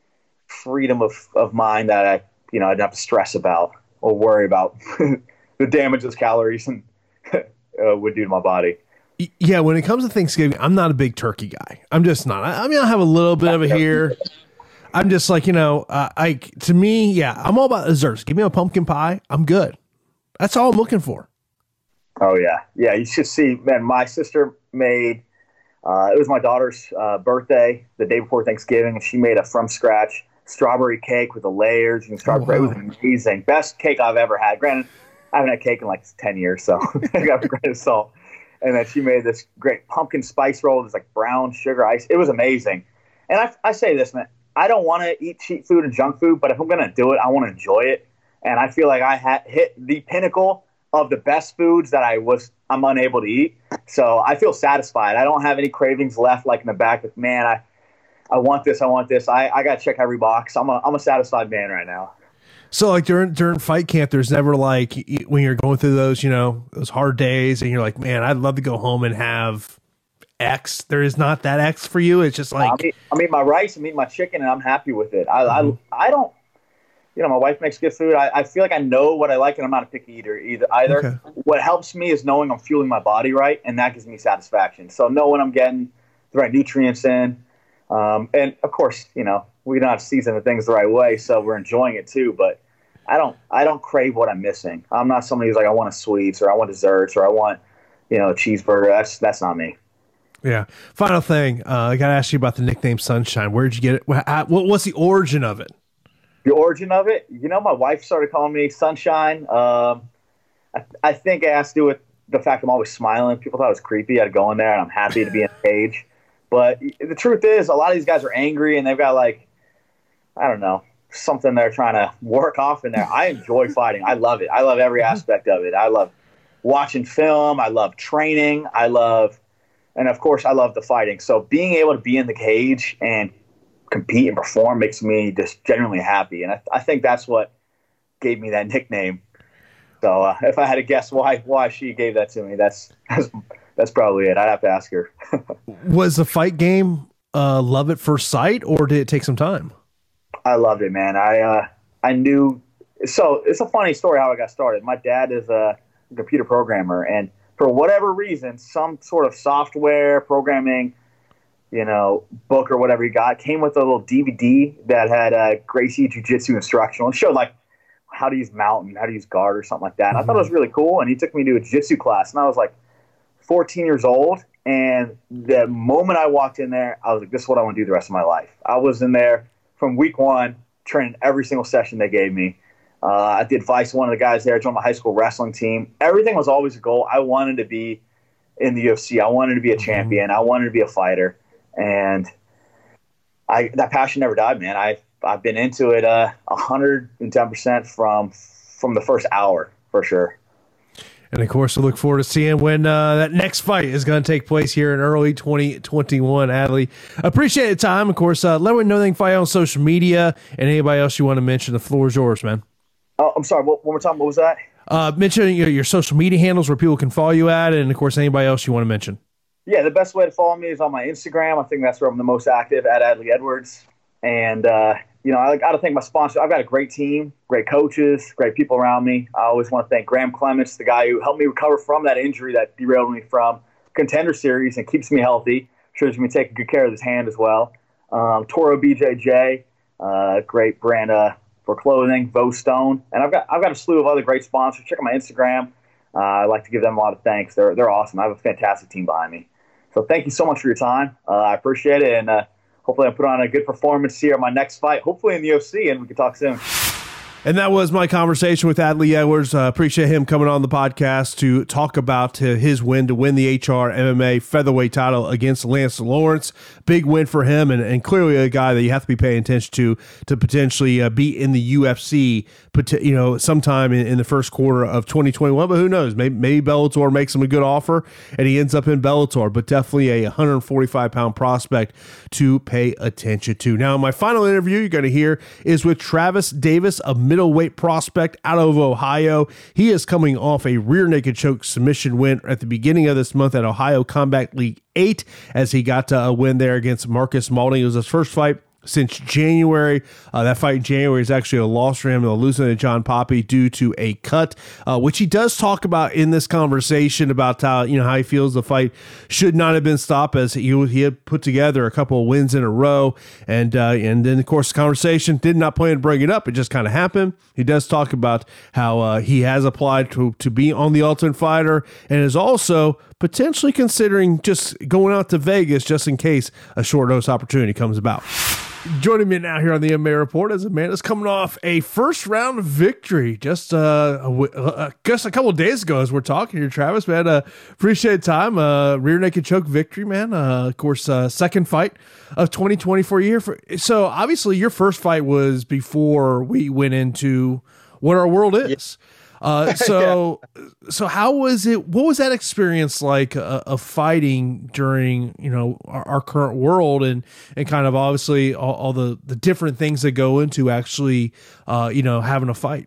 Speaker 8: freedom of, of mind that I, you know, I didn't have to stress about or worry about the damage those calories and uh, would do to my body.
Speaker 5: Yeah, when it comes to Thanksgiving, I'm not a big turkey guy. I'm just not. I, I mean, I have a little bit of it here. I'm just like, you know, uh, I to me, yeah, I'm all about desserts. Give me a pumpkin pie. I'm good. That's all I'm looking for.
Speaker 8: Oh, yeah. Yeah, you should see, man, my sister made, uh, it was my daughter's uh, birthday the day before Thanksgiving, and she made a from-scratch strawberry cake with the layers and strawberry. Oh, wow. It was amazing. Best cake I've ever had. Granted, I haven't had cake in like ten years, so I got a grain of salt. And then she made this great pumpkin spice roll. It was like brown sugar ice. It was amazing. And I, I say this, man, I don't want to eat cheap food and junk food, but if I'm going to do it, I want to enjoy it. And I feel like I had hit the pinnacle of the best foods that I was, I'm unable to eat. So I feel satisfied. I don't have any cravings left, like in the back of, man, I, I want this, I want this. I, I got to check every box. I'm a, I'm a satisfied man right now.
Speaker 5: So like during, during fight camp, there's never like when you're going through those, you know, those hard days and you're like, man, I'd love to go home and have X. There is not that X for you. It's just like,
Speaker 8: I mean, I mean my rice, I mean my chicken, and I'm happy with it. I, mm-hmm. I, I don't, you know, my wife makes good food. I, I feel like I know what I like, and I'm not a picky eater either. Either. Okay. What helps me is knowing I'm fueling my body right, and that gives me satisfaction. So knowing I'm getting the right nutrients in, um, and of course, you know, we don't have to season the things the right way, so we're enjoying it too. But I don't, I don't crave what I'm missing. I'm not somebody who's like, I want a sweets or I want desserts or I want, you know, a cheeseburger. That's that's not me.
Speaker 5: Yeah. Final thing, uh, I got to ask you about the nickname Sunshine. Where did you get it? What, what's the origin of it?
Speaker 8: The origin of it, you know, my wife started calling me Sunshine. Um, I, I think it has to do with the fact I'm always smiling. People thought it was creepy. I'd go in there and I'm happy to be in a cage. But the truth is, a lot of these guys are angry and they've got like, I don't know, something they're trying to work off in there. I enjoy fighting. I love it. I love every aspect of it. I love watching film. I love training. I love, and of course, I love the fighting. So being able to be in the cage and compete and perform makes me just genuinely happy. And I, I think that's what gave me that nickname. So uh, if I had to guess why why she gave that to me, that's that's, that's probably it. I'd have to ask her.
Speaker 5: Was the fight game uh, love at first sight, or did it take some time?
Speaker 8: I loved it, man. I uh, I knew. So it's a funny story how I got started. My dad is a computer programmer, and for whatever reason, some sort of software programming, you know, book or whatever he got came with a little D V D that had a Gracie Jiu-Jitsu instructional and showed like how to use mount and how to use guard or something like that. And mm-hmm. I thought it was really cool. And he took me to a jiu-jitsu class, and I was like fourteen years old. And the moment I walked in there, I was like, this is what I want to do the rest of my life. I was in there from week one, training every single session they gave me. Uh, I did vice one of the guys there, joined my high school wrestling team. Everything was always a goal. I wanted to be in the U F C. I wanted to be a champion. I wanted to be a fighter. And I that passion never died, man. I've, I've been into it uh, one hundred ten percent from from the first hour, for sure.
Speaker 5: And, of course, we look forward to seeing when uh, that next fight is going to take place here in early twenty twenty-one, Adley. Appreciate the time. Of course, uh, let me know anything fight on social media and anybody else you want to mention. The floor is yours, man.
Speaker 8: Oh, I'm sorry. One more time. What was that?
Speaker 5: Uh, mention your, your social media handles where people can follow you at, and, of course, anybody else you want to mention.
Speaker 8: Yeah, the best way to follow me is on my Instagram. I think that's where I'm the most active, at Adley Edwards. And, uh, you know, I got to thank my sponsor. I've got a great team, great coaches, great people around me. I always want to thank Graham Clements, the guy who helped me recover from that injury that derailed me from Contender Series and keeps me healthy. Shows me taking good care of his hand as well. Um, Toro B J J, uh, great brand uh, for clothing, Vo Stone. And I've got I've got a slew of other great sponsors. Check out my Instagram. Uh, I like to give them a lot of thanks. They're, they're awesome. I have a fantastic team behind me. So thank you so much for your time. Uh, I appreciate it, and uh, hopefully I put on a good performance here on my next fight, hopefully in the U F C, and we can talk soon.
Speaker 5: And that was my conversation with Adley Edwards. Uh, appreciate him coming on the podcast to talk about uh, his win to win the H R M M A featherweight title against Lance Lawrence. Big win for him, and, and clearly a guy that you have to be paying attention to to potentially uh, be in the U F C, you know, sometime in, in the first quarter of twenty twenty-one. But who knows? Maybe, maybe Bellator makes him a good offer, and he ends up in Bellator. But definitely a one forty-five pound prospect to pay attention to. Now, my final interview you're going to hear is with Travis Davis, a middleweight prospect out of Ohio. He is coming off a rear naked choke submission win at the beginning of this month at Ohio Combat League eight, as he got a win there against Marcus Maulding. It was his first fight since January. Uh, that fight in January is actually a loss for him, losing to John Poppy due to a cut, uh, which he does talk about in this conversation about how, you know, how he feels the fight should not have been stopped, as he, he had put together a couple of wins in a row. And, uh, and then of course the conversation did not plan to bring it up. It just kind of happened. He does talk about how uh, he has applied to, to be on the Ultimate Fighter, and is also potentially considering just going out to Vegas just in case a short notice opportunity comes about. Joining me now here on the M M A Report is Amanda's coming off a first round victory just uh, a, uh, just a couple of days ago as we're talking here, Travis, man. Uh, appreciate time. Uh, rear naked choke victory, man. Uh, of course, uh, second fight of twenty twenty-four year. For, so obviously your first fight was before we went into what our world is. Uh, so, yeah. so how was it? What was that experience like uh, of fighting during, you know, our, our current world, and, and kind of obviously all, all the, the different things that go into actually, uh, you know, having a fight?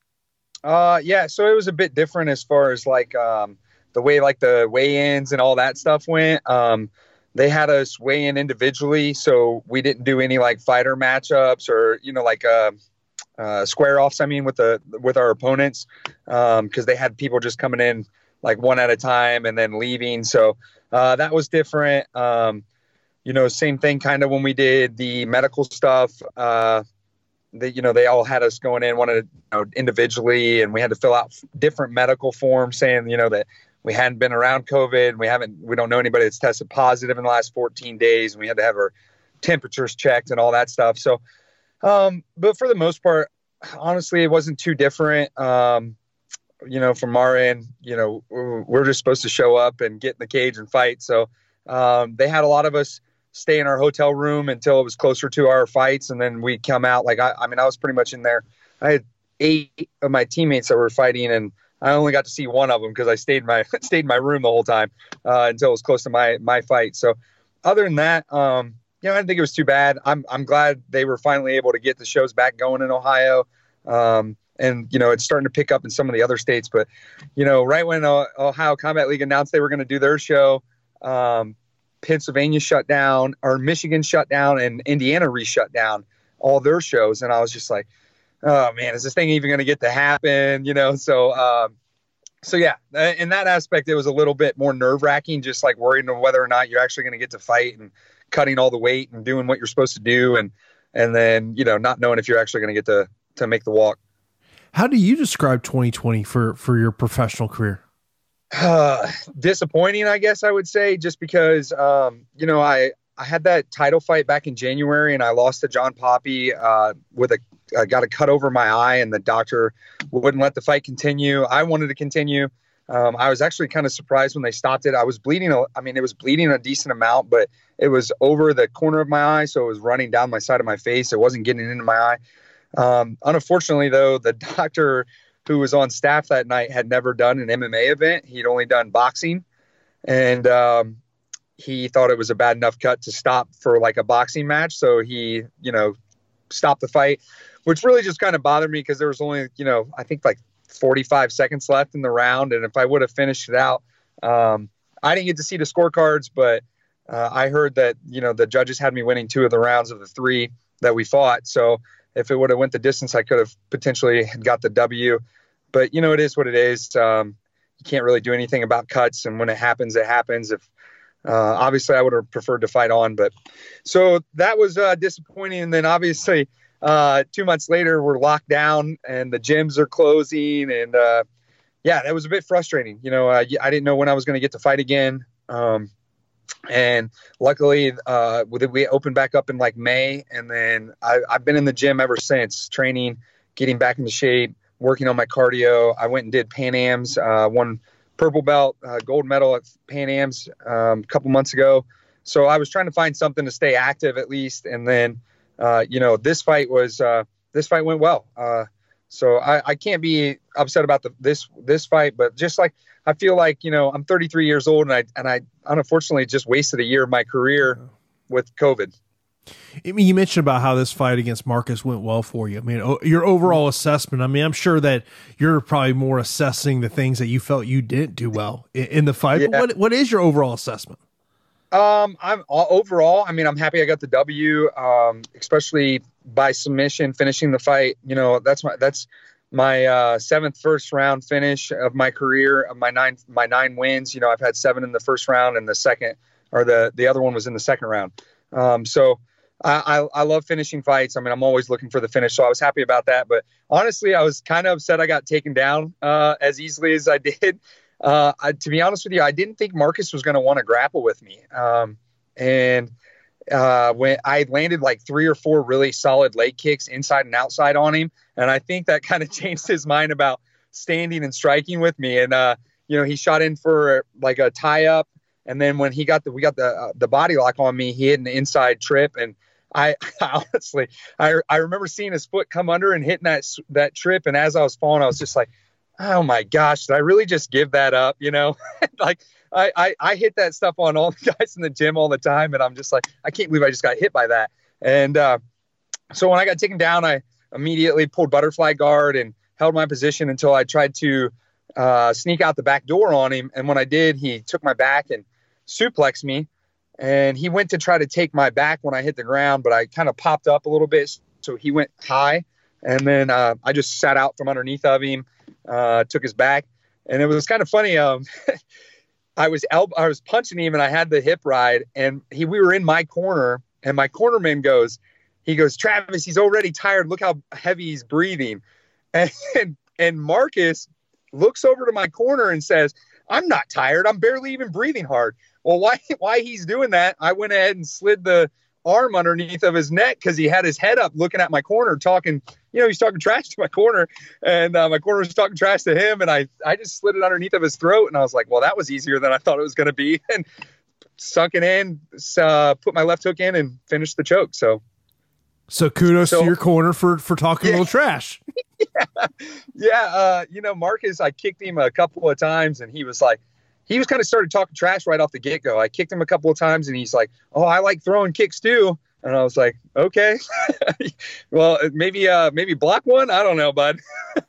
Speaker 9: Uh, yeah. So it was a bit different as far as like, um, the way like the weigh-ins and all that stuff went. Um, they had us weigh in individually, so we didn't do any like fighter matchups or, you know, like, uh, Uh, square offs, I mean, with the with our opponents, um, because they had people just coming in like one at a time and then leaving. So uh, that was different. Um, you know, same thing kind of when we did the medical stuff. Uh, they, you know, they all had us going in one at, you know, individually, and we had to fill out different medical forms saying, you know, that we hadn't been around COVID, and we haven't, we don't know anybody that's tested positive in the last fourteen days, and we had to have our temperatures checked and all that stuff. So. Um, but for the most part, honestly, it wasn't too different. Um, you know, from our end, you know, we're just supposed to show up and get in the cage and fight. So, um, they had a lot of us stay in our hotel room until it was closer to our fights. And then we come out like, I, I mean, I was pretty much in there. I had eight of my teammates that were fighting, and I only got to see one of them because I stayed in my, stayed in my room the whole time, uh, until it was close to my, my fight. So other than that, um, you know, I didn't think it was too bad. I'm I'm glad they were finally able to get the shows back going in Ohio. Um, and, you know, it's starting to pick up in some of the other states. But, you know, right when uh, Ohio Combat League announced they were going to do their show, um, Pennsylvania shut down, or Michigan shut down, and Indiana re-shut down all their shows. And I was just like, oh, man, is this thing even going to get to happen? You know, so, um, so yeah, in that aspect, it was a little bit more nerve-wracking, just like worrying on whether or not you're actually going to get to fight, and cutting all the weight and doing what you're supposed to do. And, and then, you know, not knowing if you're actually going to get to, to make the walk.
Speaker 5: How do you describe twenty twenty for, for your professional career?
Speaker 9: Uh, disappointing, I guess I would say, just because, um, you know, I, I had that title fight back in January, and I lost to John Poppy, uh, with a, I got a cut over my eye, and the doctor wouldn't let the fight continue. I wanted to continue. Um, I was actually kind of surprised when they stopped it. I was bleeding. A, I mean, it was bleeding a decent amount, but it was over the corner of my eye. So it was running down my side of my face. It wasn't getting into my eye. Um, unfortunately though, the doctor who was on staff that night had never done an M M A event. He'd only done boxing. And, um, he thought it was a bad enough cut to stop for like a boxing match. So he, you know, stopped the fight, which really just kind of bothered me, because there was only, you know, I think like forty-five seconds left in the round. And if I would have finished it out, um, I didn't get to see the scorecards, but uh, I heard that, you know, the judges had me winning two of the rounds of the three that we fought. So if it would have went the distance, I could have potentially got the W. But, you know, it is what it is. Um, you can't really do anything about cuts. And when it happens, it happens. If uh, obviously I would have preferred to fight on. But so that was uh, disappointing. And then obviously, Uh, two months later, we're locked down and the gyms are closing. And, uh, yeah, that was a bit frustrating. You know, uh, I didn't know when I was going to get to fight again. Um, and luckily, uh, we opened back up in like May. And then I, I've been in the gym ever since, training, getting back into shape, working on my cardio. I went and did Pan Ams, uh, won purple belt, uh, gold medal at Pan Ams um, a couple months ago. So I was trying to find something to stay active at least. And then, uh, you know, this fight was, uh, this fight went well. Uh, so I, I can't be upset about the, this, this fight, but just like, I feel like, you know, I'm thirty-three years old and I, and I unfortunately just wasted a year of my career with COVID.
Speaker 5: I mean, you mentioned about how this fight against Marcus went well for you. I mean, o- your overall assessment, I mean, I'm sure that you're probably more assessing the things that you felt you didn't do well in, in the fight.
Speaker 9: Yeah.
Speaker 5: But what, what is your overall assessment?
Speaker 9: Um, I'm uh, overall, I mean, I'm happy I got the W, um, especially by submission, finishing the fight. You know, that's my, that's my, uh, seventh first round finish of my career, of my nine, my nine wins. You know, I've had seven in the first round and the second, or the, the other one was in the second round. Um, so I, I, I love finishing fights. I mean, I'm always looking for the finish, so I was happy about that. But honestly, I was kind of upset I got taken down, uh, as easily as I did. Uh, I, to be honest with you, I didn't think Marcus was going to want to grapple with me. Um, and, uh, when I landed like three or four really solid leg kicks inside and outside on him. And I think that kind of changed his mind about standing and striking with me. And, uh, you know, he shot in for like a tie up. And then when he got the, we got the, uh, the body lock on me, he hit an inside trip. And I, I honestly, I, I remember seeing his foot come under and hitting that, that trip. And as I was falling, I was just like, oh my gosh, did I really just give that up? You know, like I, I, I hit that stuff on all the guys in the gym all the time. And I'm just like, I can't believe I just got hit by that. And, uh, so when I got taken down, I immediately pulled butterfly guard and held my position until I tried to, uh, sneak out the back door on him. And when I did, he took my back and suplexed me. And he went to try to take my back when I hit the ground, but I kind of popped up a little bit. So he went high. And then, uh, I just sat out from underneath of him. Uh, took his back, and it was kind of funny. Um, I was elb- I was punching him, and I had the hip ride, and he we were in my corner, and my cornerman goes, he goes, Travis, he's already tired. Look how heavy he's breathing, and and, and Marcus looks over to my corner and says, I'm not tired. I'm barely even breathing hard. Well, why why he's doing that? I went ahead and slid the arm underneath of his neck because he had his head up looking at my corner talking, you know, he's talking trash to my corner, and uh, my corner was talking trash to him, and I, I just slid it underneath of his throat, and I was like, well, that was easier than I thought it was going to be, and sunk it in, uh, put my left hook in, and finished the choke. So
Speaker 5: so kudos
Speaker 9: so,
Speaker 5: to your corner for, for talking
Speaker 9: yeah.
Speaker 5: a little trash.
Speaker 9: yeah, yeah uh, you know, Marcus, I kicked him a couple of times, and he was like, he was kind of started talking trash right off the get-go. I kicked him a couple of times, and he's like, oh, I like throwing kicks too. And I was like, okay, well, maybe, uh, maybe block one. I don't know, bud.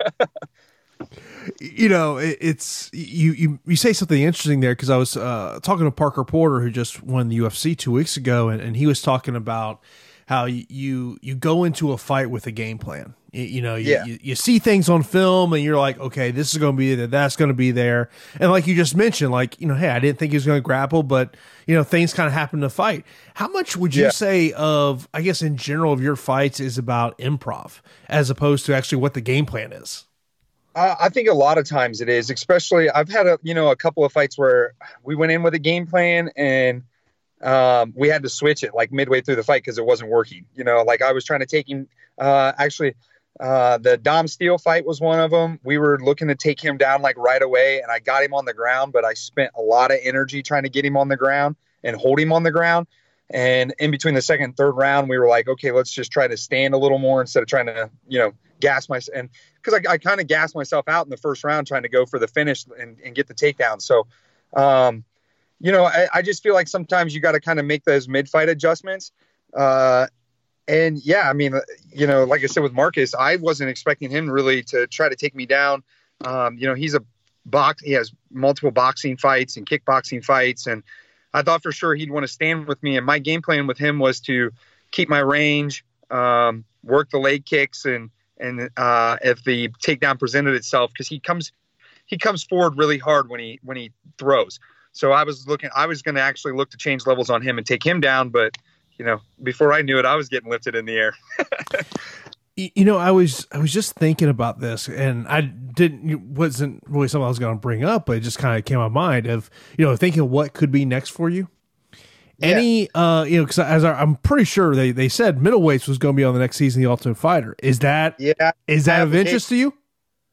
Speaker 5: You know, it, it's you, you, you say something interesting there. Cause I was, uh, talking to Parker Porter, who just won the U F C two weeks ago. And, and he was talking about how you, you go into a fight with a game plan. You, you know, you,
Speaker 9: yeah.
Speaker 5: you, you see things on film and you're like, okay, this is going to be there. That's going to be there. And like you just mentioned, like, you know, hey, I didn't think he was going to grapple, but you know, things kind of happen to fight. How much would you
Speaker 9: yeah.
Speaker 5: say of, I guess in general, of your fights is about improv as opposed to actually what the game plan is?
Speaker 9: Uh, I think a lot of times it is, especially I've had a, you know, a couple of fights where we went in with a game plan and um, we had to switch it like midway through the fight because it wasn't working. You know, like I was trying to take him, uh, actually uh, the Dom Steele fight was one of them. We were looking to take him down like right away, and I got him on the ground, but I spent a lot of energy trying to get him on the ground and hold him on the ground. And in between the second and third round, we were like, okay, let's just try to stand a little more instead of trying to, you know, gas myself. And because I, I kind of gassed myself out in the first round trying to go for the finish and, and get the takedown. So, um, you know, I, I just feel like sometimes you got to kind of make those mid-fight adjustments. Uh, and, yeah, I mean, you know, like I said with Marcus, I wasn't expecting him really to try to take me down. Um, you know, he's a box. He has multiple boxing fights and kickboxing fights, and I thought for sure he'd want to stand with me. And my game plan with him was to keep my range, um, work the leg kicks, and and uh, if the takedown presented itself, because he comes he comes forward really hard when he when he throws. So I was looking, I was going to actually look to change levels on him and take him down, but you know, before I knew it, I was getting lifted in the air.
Speaker 5: You know, I was I was just thinking about this, and I didn't it wasn't really something I was going to bring up, but it just kind of came to my mind of, you know, thinking what could be next for you. Any, yeah. uh, you know, because as I, I'm pretty sure they, they said middleweights was going to be on the next season of The Ultimate Fighter. Is that
Speaker 9: yeah?
Speaker 5: Is that of interest to you?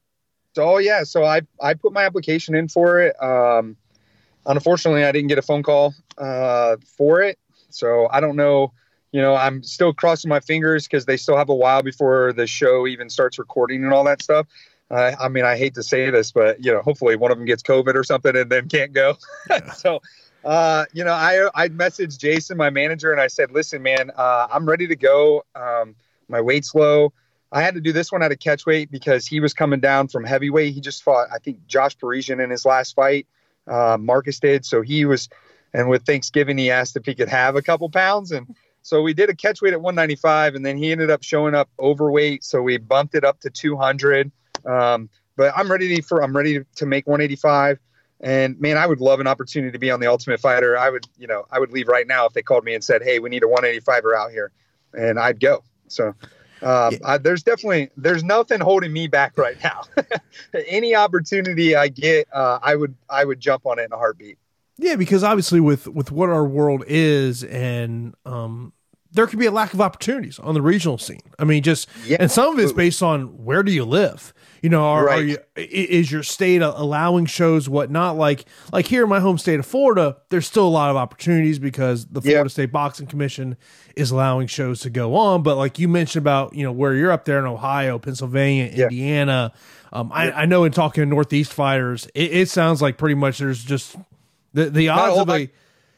Speaker 9: So yeah, so I I put my application in for it. Um, unfortunately, I didn't get a phone call uh, for it, so I don't know. You know, I'm still crossing my fingers because they still have a while before the show even starts recording and all that stuff. Uh, I mean, I hate to say this, but you know, hopefully one of them gets COVID or something and then can't go. Yeah. so. Uh, you know, I, I messaged Jason, my manager, and I said, listen, man, uh, I'm ready to go. Um, my weight's low. I had to do this one at a catch weight because he was coming down from heavyweight. He just fought, I think, Josh Parisian in his last fight. Uh, Marcus did. So he was, and with Thanksgiving, he asked if he could have a couple pounds. And so we did a catch weight at one ninety-five, and then he ended up showing up overweight. So we bumped it up to two hundred. Um, but I'm ready for, I'm ready to make one eighty-five. And man, I would love an opportunity to be on The Ultimate Fighter. I would, you know, I would leave right now if they called me and said, hey, we need a one eighty-five-er out here, and I'd go. So um, yeah. I, there's definitely, there's nothing holding me back right now. Any opportunity I get, uh, I would, I would jump on it in a heartbeat.
Speaker 5: Yeah. Because obviously with, with what our world is, and um, there could be a lack of opportunities on the regional scene. I mean, just, yeah, and some of it's based on where do you live? You know, are, right. are you, is your state allowing shows, whatnot? Like, like here in my home state of Florida, there's still a lot of opportunities because the Florida yep. State Boxing Commission is allowing shows to go on. But like you mentioned about, you know, where you're up there in Ohio, Pennsylvania, yep. Indiana. Um, I, yep. I know in talking to Northeast fighters, it, it sounds like pretty much there's just the, the odds of a,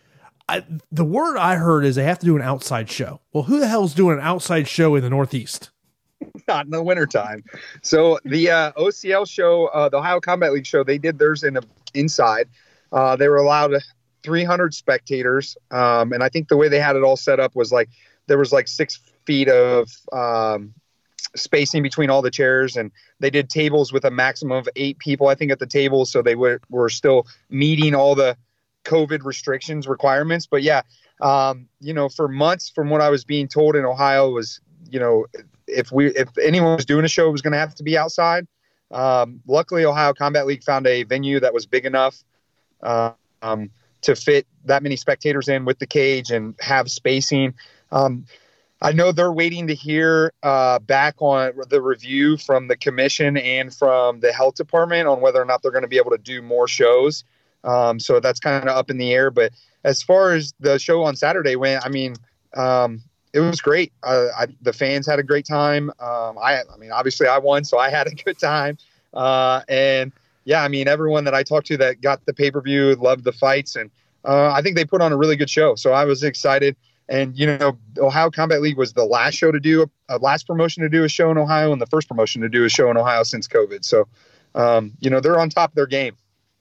Speaker 5: I, the word I heard is they have to do an outside show. Well, who the hell is doing an outside show in the Northeast?
Speaker 9: Not in the wintertime. So the uh, O C L show, uh, the Ohio Combat League show, they did theirs in a, inside. Uh, they were allowed three hundred spectators. Um, and I think the way they had it all set up was like, there was like six feet of um, spacing between all the chairs. And they did tables with a maximum of eight people, I think, at the table. So they were, were still meeting all the COVID restrictions requirements. But yeah, um, you know, for months from what I was being told in Ohio was, you know, if we, if anyone was doing a show, it was going to have to be outside. Um, luckily, Ohio Combat League found a venue that was big enough uh, um, to fit that many spectators in with the cage and have spacing. Um, I know they're waiting to hear uh, back on the review from the commission and from the health department on whether or not they're going to be able to do more shows. Um, so that's kind of up in the air. But as far as the show on Saturday went, I mean, um, it was great. Uh, I, the fans had a great time. Um, I, I mean, obviously I won, so I had a good time. Uh, and yeah, I mean, everyone that I talked to that got the pay-per-view loved the fights. And uh, I think they put on a really good show. So I was excited. And, you know, Ohio Combat League was the last show to do a, a last promotion to do a show in Ohio and the first promotion to do a show in Ohio since COVID. So, um, you know, they're on top of their game.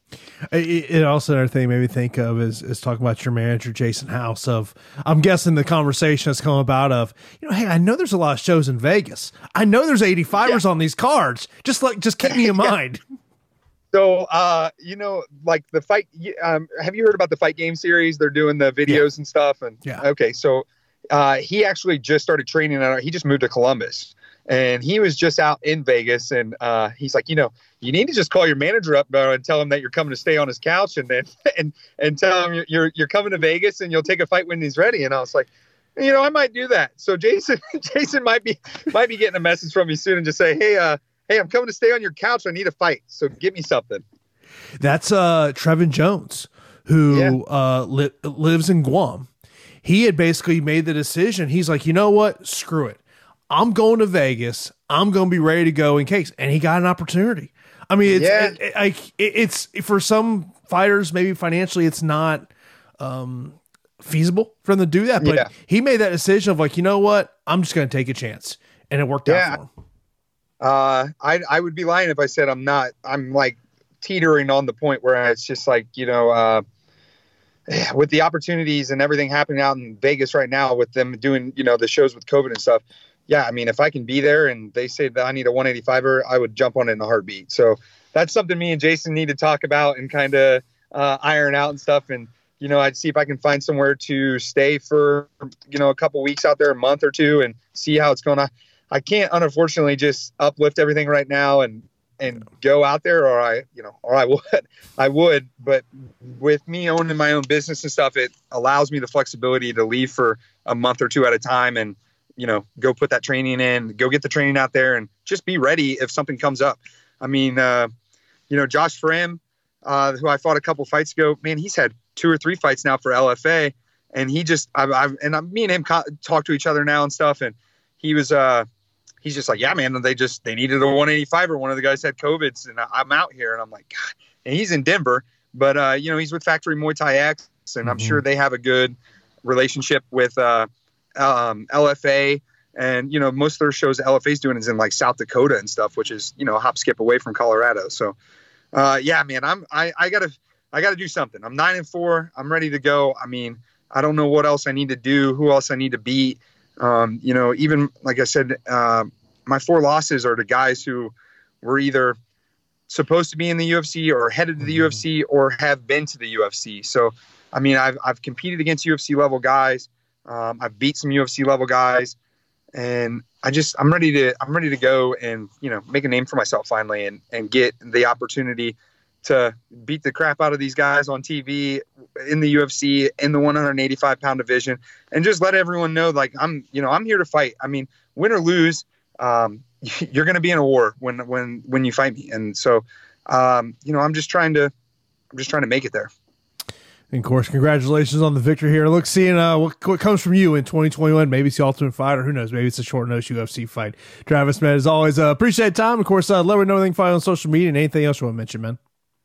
Speaker 5: It, it also, another thing made me think of is, is talking about your manager, Jason House, of, I'm guessing the conversation has come about of, you know, hey, I know there's a lot of shows in Vegas. I know there's eighty-fivers yeah. on these cards. Just like, just keep me in yeah. mind.
Speaker 9: So, uh, you know, like the fight, um, have you heard about the Fight Game series? They're doing the videos yeah. and stuff. And
Speaker 5: yeah.
Speaker 9: Okay. So, uh, he actually just started training. At, he just moved to Columbus. And he was just out in Vegas, and uh, he's like, you know, you need to just call your manager up uh, and tell him that you're coming to stay on his couch, and then and and tell him you're you're coming to Vegas, and you'll take a fight when he's ready. And I was like, you know, I might do that. So Jason Jason might be might be getting a message from me soon and just say, hey, uh, hey, I'm coming to stay on your couch. I need a fight, so give me something.
Speaker 5: That's uh, Trevin Jones, who yeah. uh, li- lives in Guam. He had basically made the decision. He's like, you know what? Screw it. I'm going to Vegas. I'm going to be ready to go in case. And he got an opportunity. I mean, it's
Speaker 9: yeah.
Speaker 5: it, it, I, it, it's for some fighters, maybe financially, it's not um, feasible for them to do that. But yeah. he made that decision of like, you know what? I'm just going to take a chance. And it worked
Speaker 9: yeah.
Speaker 5: out for him.
Speaker 9: Uh, I, I would be lying if I said I'm not. I'm like teetering on the point where it's just like, you know, uh, with the opportunities and everything happening out in Vegas right now with them doing, you know, the shows with COVID and stuff. Yeah, I mean, if I can be there and they say that I need a one eighty-five-er, I would jump on it in a heartbeat. So that's something me and Jason need to talk about and kind of uh, iron out and stuff. And, you know, I'd see if I can find somewhere to stay for, you know, a couple weeks out there, a month or two, and see how it's going on. I can't, unfortunately, just uplift everything right now and and go out there, or I, you know, or I would, I would, but with me owning my own business and stuff, it allows me the flexibility to leave for a month or two at a time and, you know, go put that training in, go get the training out there and just be ready if something comes up. I mean, uh, you know, Josh Frim, uh, who I fought a couple fights ago, man, he's had two or three fights now for L F A, and he just, I've, I've and I, me and him co- talk to each other now and stuff, and he was, uh, he's just like, yeah, man, they just, they needed a one eighty-five, or one of the guys had COVID, and I'm out here, and I'm like, God, and he's in Denver, but, uh, you know, he's with Factory Muay Thai X, and I'm mm-hmm. sure they have a good relationship with, uh, um, L F A. And, you know, most of their shows L F A's doing is in like South Dakota and stuff, which is, you know, a hop skip away from Colorado. So, uh, yeah, man, I'm, I, I gotta, I gotta do something. I'm nine and four. I'm ready to go. I mean, I don't know what else I need to do, who else I need to beat. Um, you know, even like I said, uh, my four losses are to guys who were either supposed to be in the U F C or headed to the mm-hmm. U F C or have been to the U F C. So, I mean, I've, I've competed against U F C level guys. Um, I've beat some U F C level guys. And I just, I'm ready to, I'm ready to go and, you know, make a name for myself finally and, and get the opportunity to beat the crap out of these guys on T V, in the U F C, in the one eighty-five pound division, and just let everyone know, like, I'm, you know, I'm here to fight. I mean, win or lose, um, you're going to be in a war when, when, when you fight me. And so, um, you know, I'm just trying to, I'm just trying to make it there.
Speaker 5: And of course, congratulations on the victory here. Look, seeing uh, what, what comes from you in twenty twenty-one. Maybe it's the Ultimate Fighter. Who knows? Maybe it's a short notice U F C fight. Travis, man, as always, uh, appreciate the time. Of course, uh, let me know anything find on social media and anything else you want to mention, man.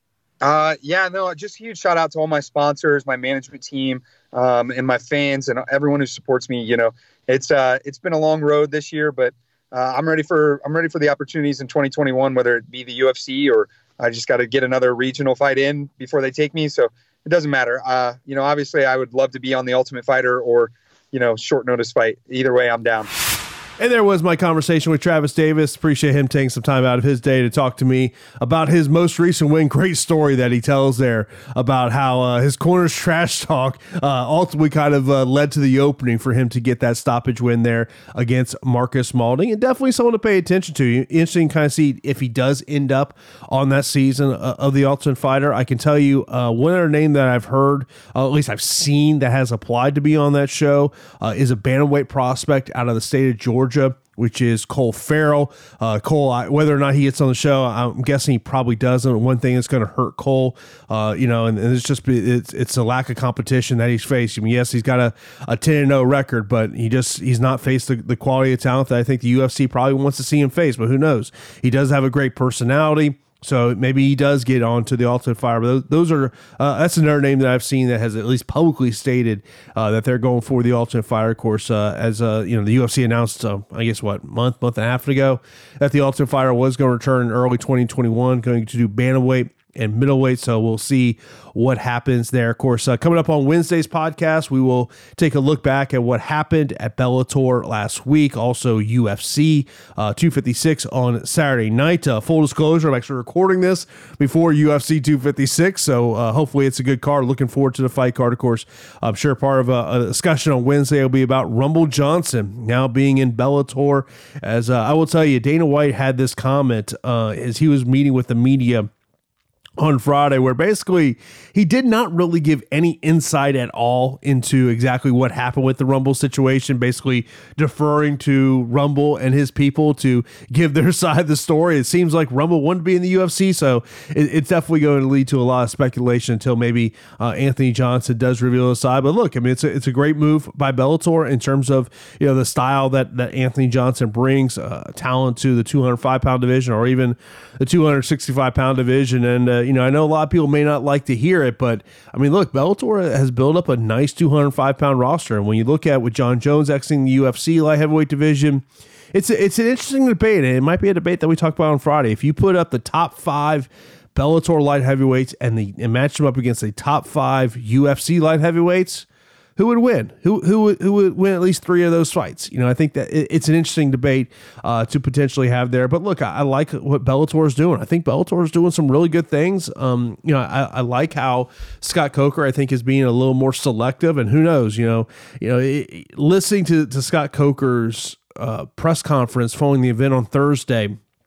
Speaker 9: Uh, yeah, no, just a huge shout out to all my sponsors, my management team, um, and my fans and everyone who supports me. You know, it's uh, it's been a long road this year, but uh, I'm ready for I'm ready for the opportunities in twenty twenty-one, whether it be the U F C or I just got to get another regional fight in before they take me. So it doesn't matter. Uh, you know, obviously I would love to be on the Ultimate Fighter or, you know, short notice fight. Either way, I'm down.
Speaker 5: And there was my conversation with Travis Davis. Appreciate him taking some time out of his day to talk to me about his most recent win. Great story that he tells there about how uh, his corner's trash talk uh, ultimately kind of uh, led to the opening for him to get that stoppage win there against Marcus Maulding. And definitely someone to pay attention to. Interesting to kind of see if he does end up on that season uh, of the Ultimate Fighter. I can tell you uh, one other name that I've heard, uh, at least I've seen that has applied to be on that show uh, is a bantamweight prospect out of the state of Georgia. Georgia, which is Cole Farrell. Uh, Cole, I, whether or not he gets on the show, I'm guessing he probably doesn't. One thing that's going to hurt Cole, uh, you know, and, and it's just it's it's a lack of competition that he's faced. I mean, yes, he's got a, a ten and oh record, but he just he's not faced the, the quality of talent that I think the U F C probably wants to see him face. But who knows? He does have a great personality. So maybe he does get on to the Ultimate Fighter. But those, those are uh, that's another name that I've seen that has at least publicly stated uh, that they're going for the Ultimate Fighter. Of course, uh, as uh, you know, the U F C announced, uh, I guess what month, month and a half ago, that the Ultimate Fighter was going to return in early twenty twenty-one, going to do bantamweight and middleweight. So we'll see what happens there. Of course, uh, coming up on Wednesday's podcast, we will take a look back at what happened at Bellator last week. Also, U F C uh, two fifty-six on Saturday night. Uh, full disclosure, I'm actually recording this before U F C two fifty-six, so uh, hopefully it's a good card. Looking forward to the fight card. Of course, I'm sure part of a, a discussion on Wednesday will be about Rumble Johnson now being in Bellator. As uh, I will tell you, Dana White had this comment uh, as he was meeting with the media on Friday, where basically he did not really give any insight at all into exactly what happened with the Rumble situation, basically deferring to Rumble and his people to give their side of the story. It seems like Rumble wanted to be in the U F C, so it, it's definitely going to lead to a lot of speculation until maybe uh, Anthony Johnson does reveal his side. But look, I mean, it's a, it's a great move by Bellator in terms of, you know, the style that, that Anthony Johnson brings, uh, talent to the two hundred five pound division or even the two hundred sixty-five pound division. And, uh, you know, I know a lot of people may not like to hear it, but I mean, look, Bellator has built up a nice two hundred five pound roster. And when you look at with John Jones exiting the U F C light heavyweight division, it's a, it's an interesting debate. And it might be a debate that we talked about on Friday. If you put up the top five Bellator light heavyweights and, the, and match them up against the top five U F C light heavyweights, who would win? Who who would, who would win at least three of those fights? You know, I think that it, it's an interesting debate uh, to potentially have there. But look, I, I like what Bellator is doing. I think Bellator is doing some really good things. Um, you know, I, I like how Scott Coker, I think, is being a little more selective. And who knows? You know, you know, it, listening to to Scott Coker's uh, press conference following the event on Thursday,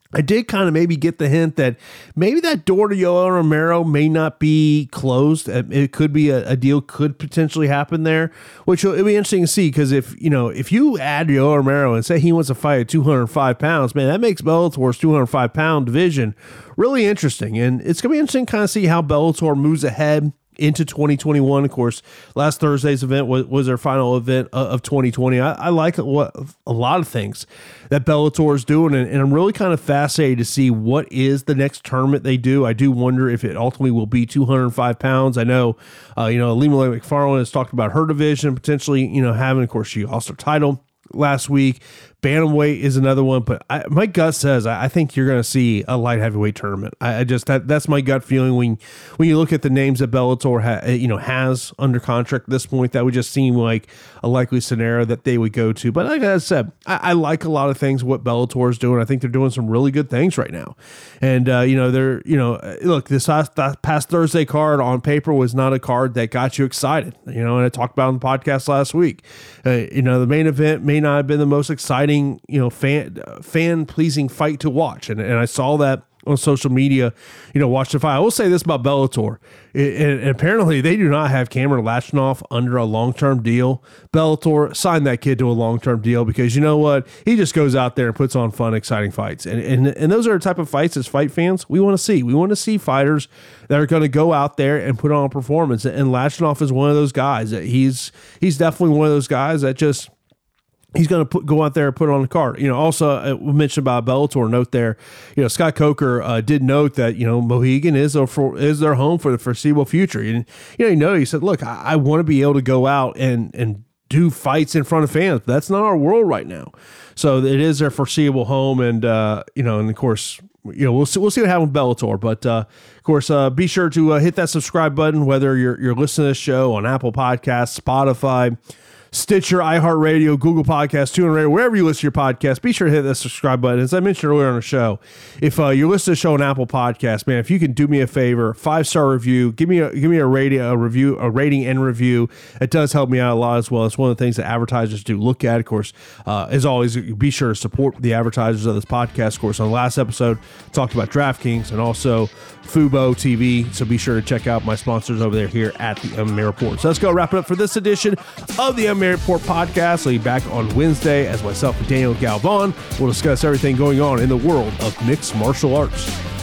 Speaker 5: I did kind of maybe get the hint that maybe that door to Yoel Romero may not be closed. It could be a, a deal could potentially happen there, which will it'll be interesting to see, because if you know if you add Yoel Romero and say he wants to fight at two hundred five pounds, man, that makes Bellator's two hundred five pound division really interesting, and it's gonna be interesting to kind of see how Bellator moves ahead into twenty twenty-one. Of course, last Thursday's event was, was their final event of twenty twenty. I, I like what a lot of things that Bellator is doing, and, and I'm really kind of fascinated to see what is the next tournament they do. I do wonder if it ultimately will be two hundred five pounds. I know, uh, you know, Lima McFarland has talked about her division potentially, you know, having, of course, she lost her title last week. Bantamweight is another one, but I, my gut says I, I think you're going to see a light heavyweight tournament. I, I just that that's my gut feeling when when you look at the names that Bellator ha, you know has under contract at this point. That would just seem like a likely scenario that they would go to. But like I said, I, I like a lot of things what Bellator is doing. I think they're doing some really good things right now. And uh, you know they're you know look, this past, past Thursday card on paper was not a card that got you excited. You know, and I talked about on the podcast last week. Uh, you know, the main event may not have been the most exciting, you know, fan fan pleasing fight to watch, and and I saw that on social media. You know, watch the fight. I will say this about Bellator, it, and, and apparently they do not have Cameron Lachnoff under a long term deal. Bellator signed that kid to a long term deal because you know what, he just goes out there and puts on fun, exciting fights, and and and those are the type of fights as fight fans we want to see. We want to see fighters that are going to go out there and put on a performance, and Lachnoff is one of those guys. He's he's definitely one of those guys that just. He's going to put, go out there and put it on the card. You know, also, uh, we mentioned about Bellator note there, you know, Scott Coker uh, did note that, you know, Mohegan is, a, for, is their home for the foreseeable future. And, you know, you know, he said, look, I, I want to be able to go out and, and do fights in front of fans. But that's not our world right now. So it is their foreseeable home. And, uh, you know, and of course, you know, we'll see, we'll see what happens with Bellator. But, uh, of course, uh, be sure to uh, hit that subscribe button, whether you're, you're listening to this show on Apple Podcasts, Spotify, Stitcher, iHeartRadio, Google Podcasts, TuneIn Radio, wherever you listen to your podcast, be sure to hit that subscribe button. As I mentioned earlier on the show, if uh, you listen to the show on Apple Podcasts, man, if you can do me a favor, five star review, give me a give me a rating, a review, a rating and review. It does help me out a lot as well. It's one of the things that advertisers do look at. Of course, uh, as always, be sure to support the advertisers of this podcast. Of course, on the last episode, talked about DraftKings and also Fubo T V. So be sure to check out my sponsors over there here at the M M A Report. So let's go wrap it up for this edition of the M M A Report podcast. I'll be back on Wednesday as myself and Daniel Galvan will discuss everything going on in the world of mixed martial arts.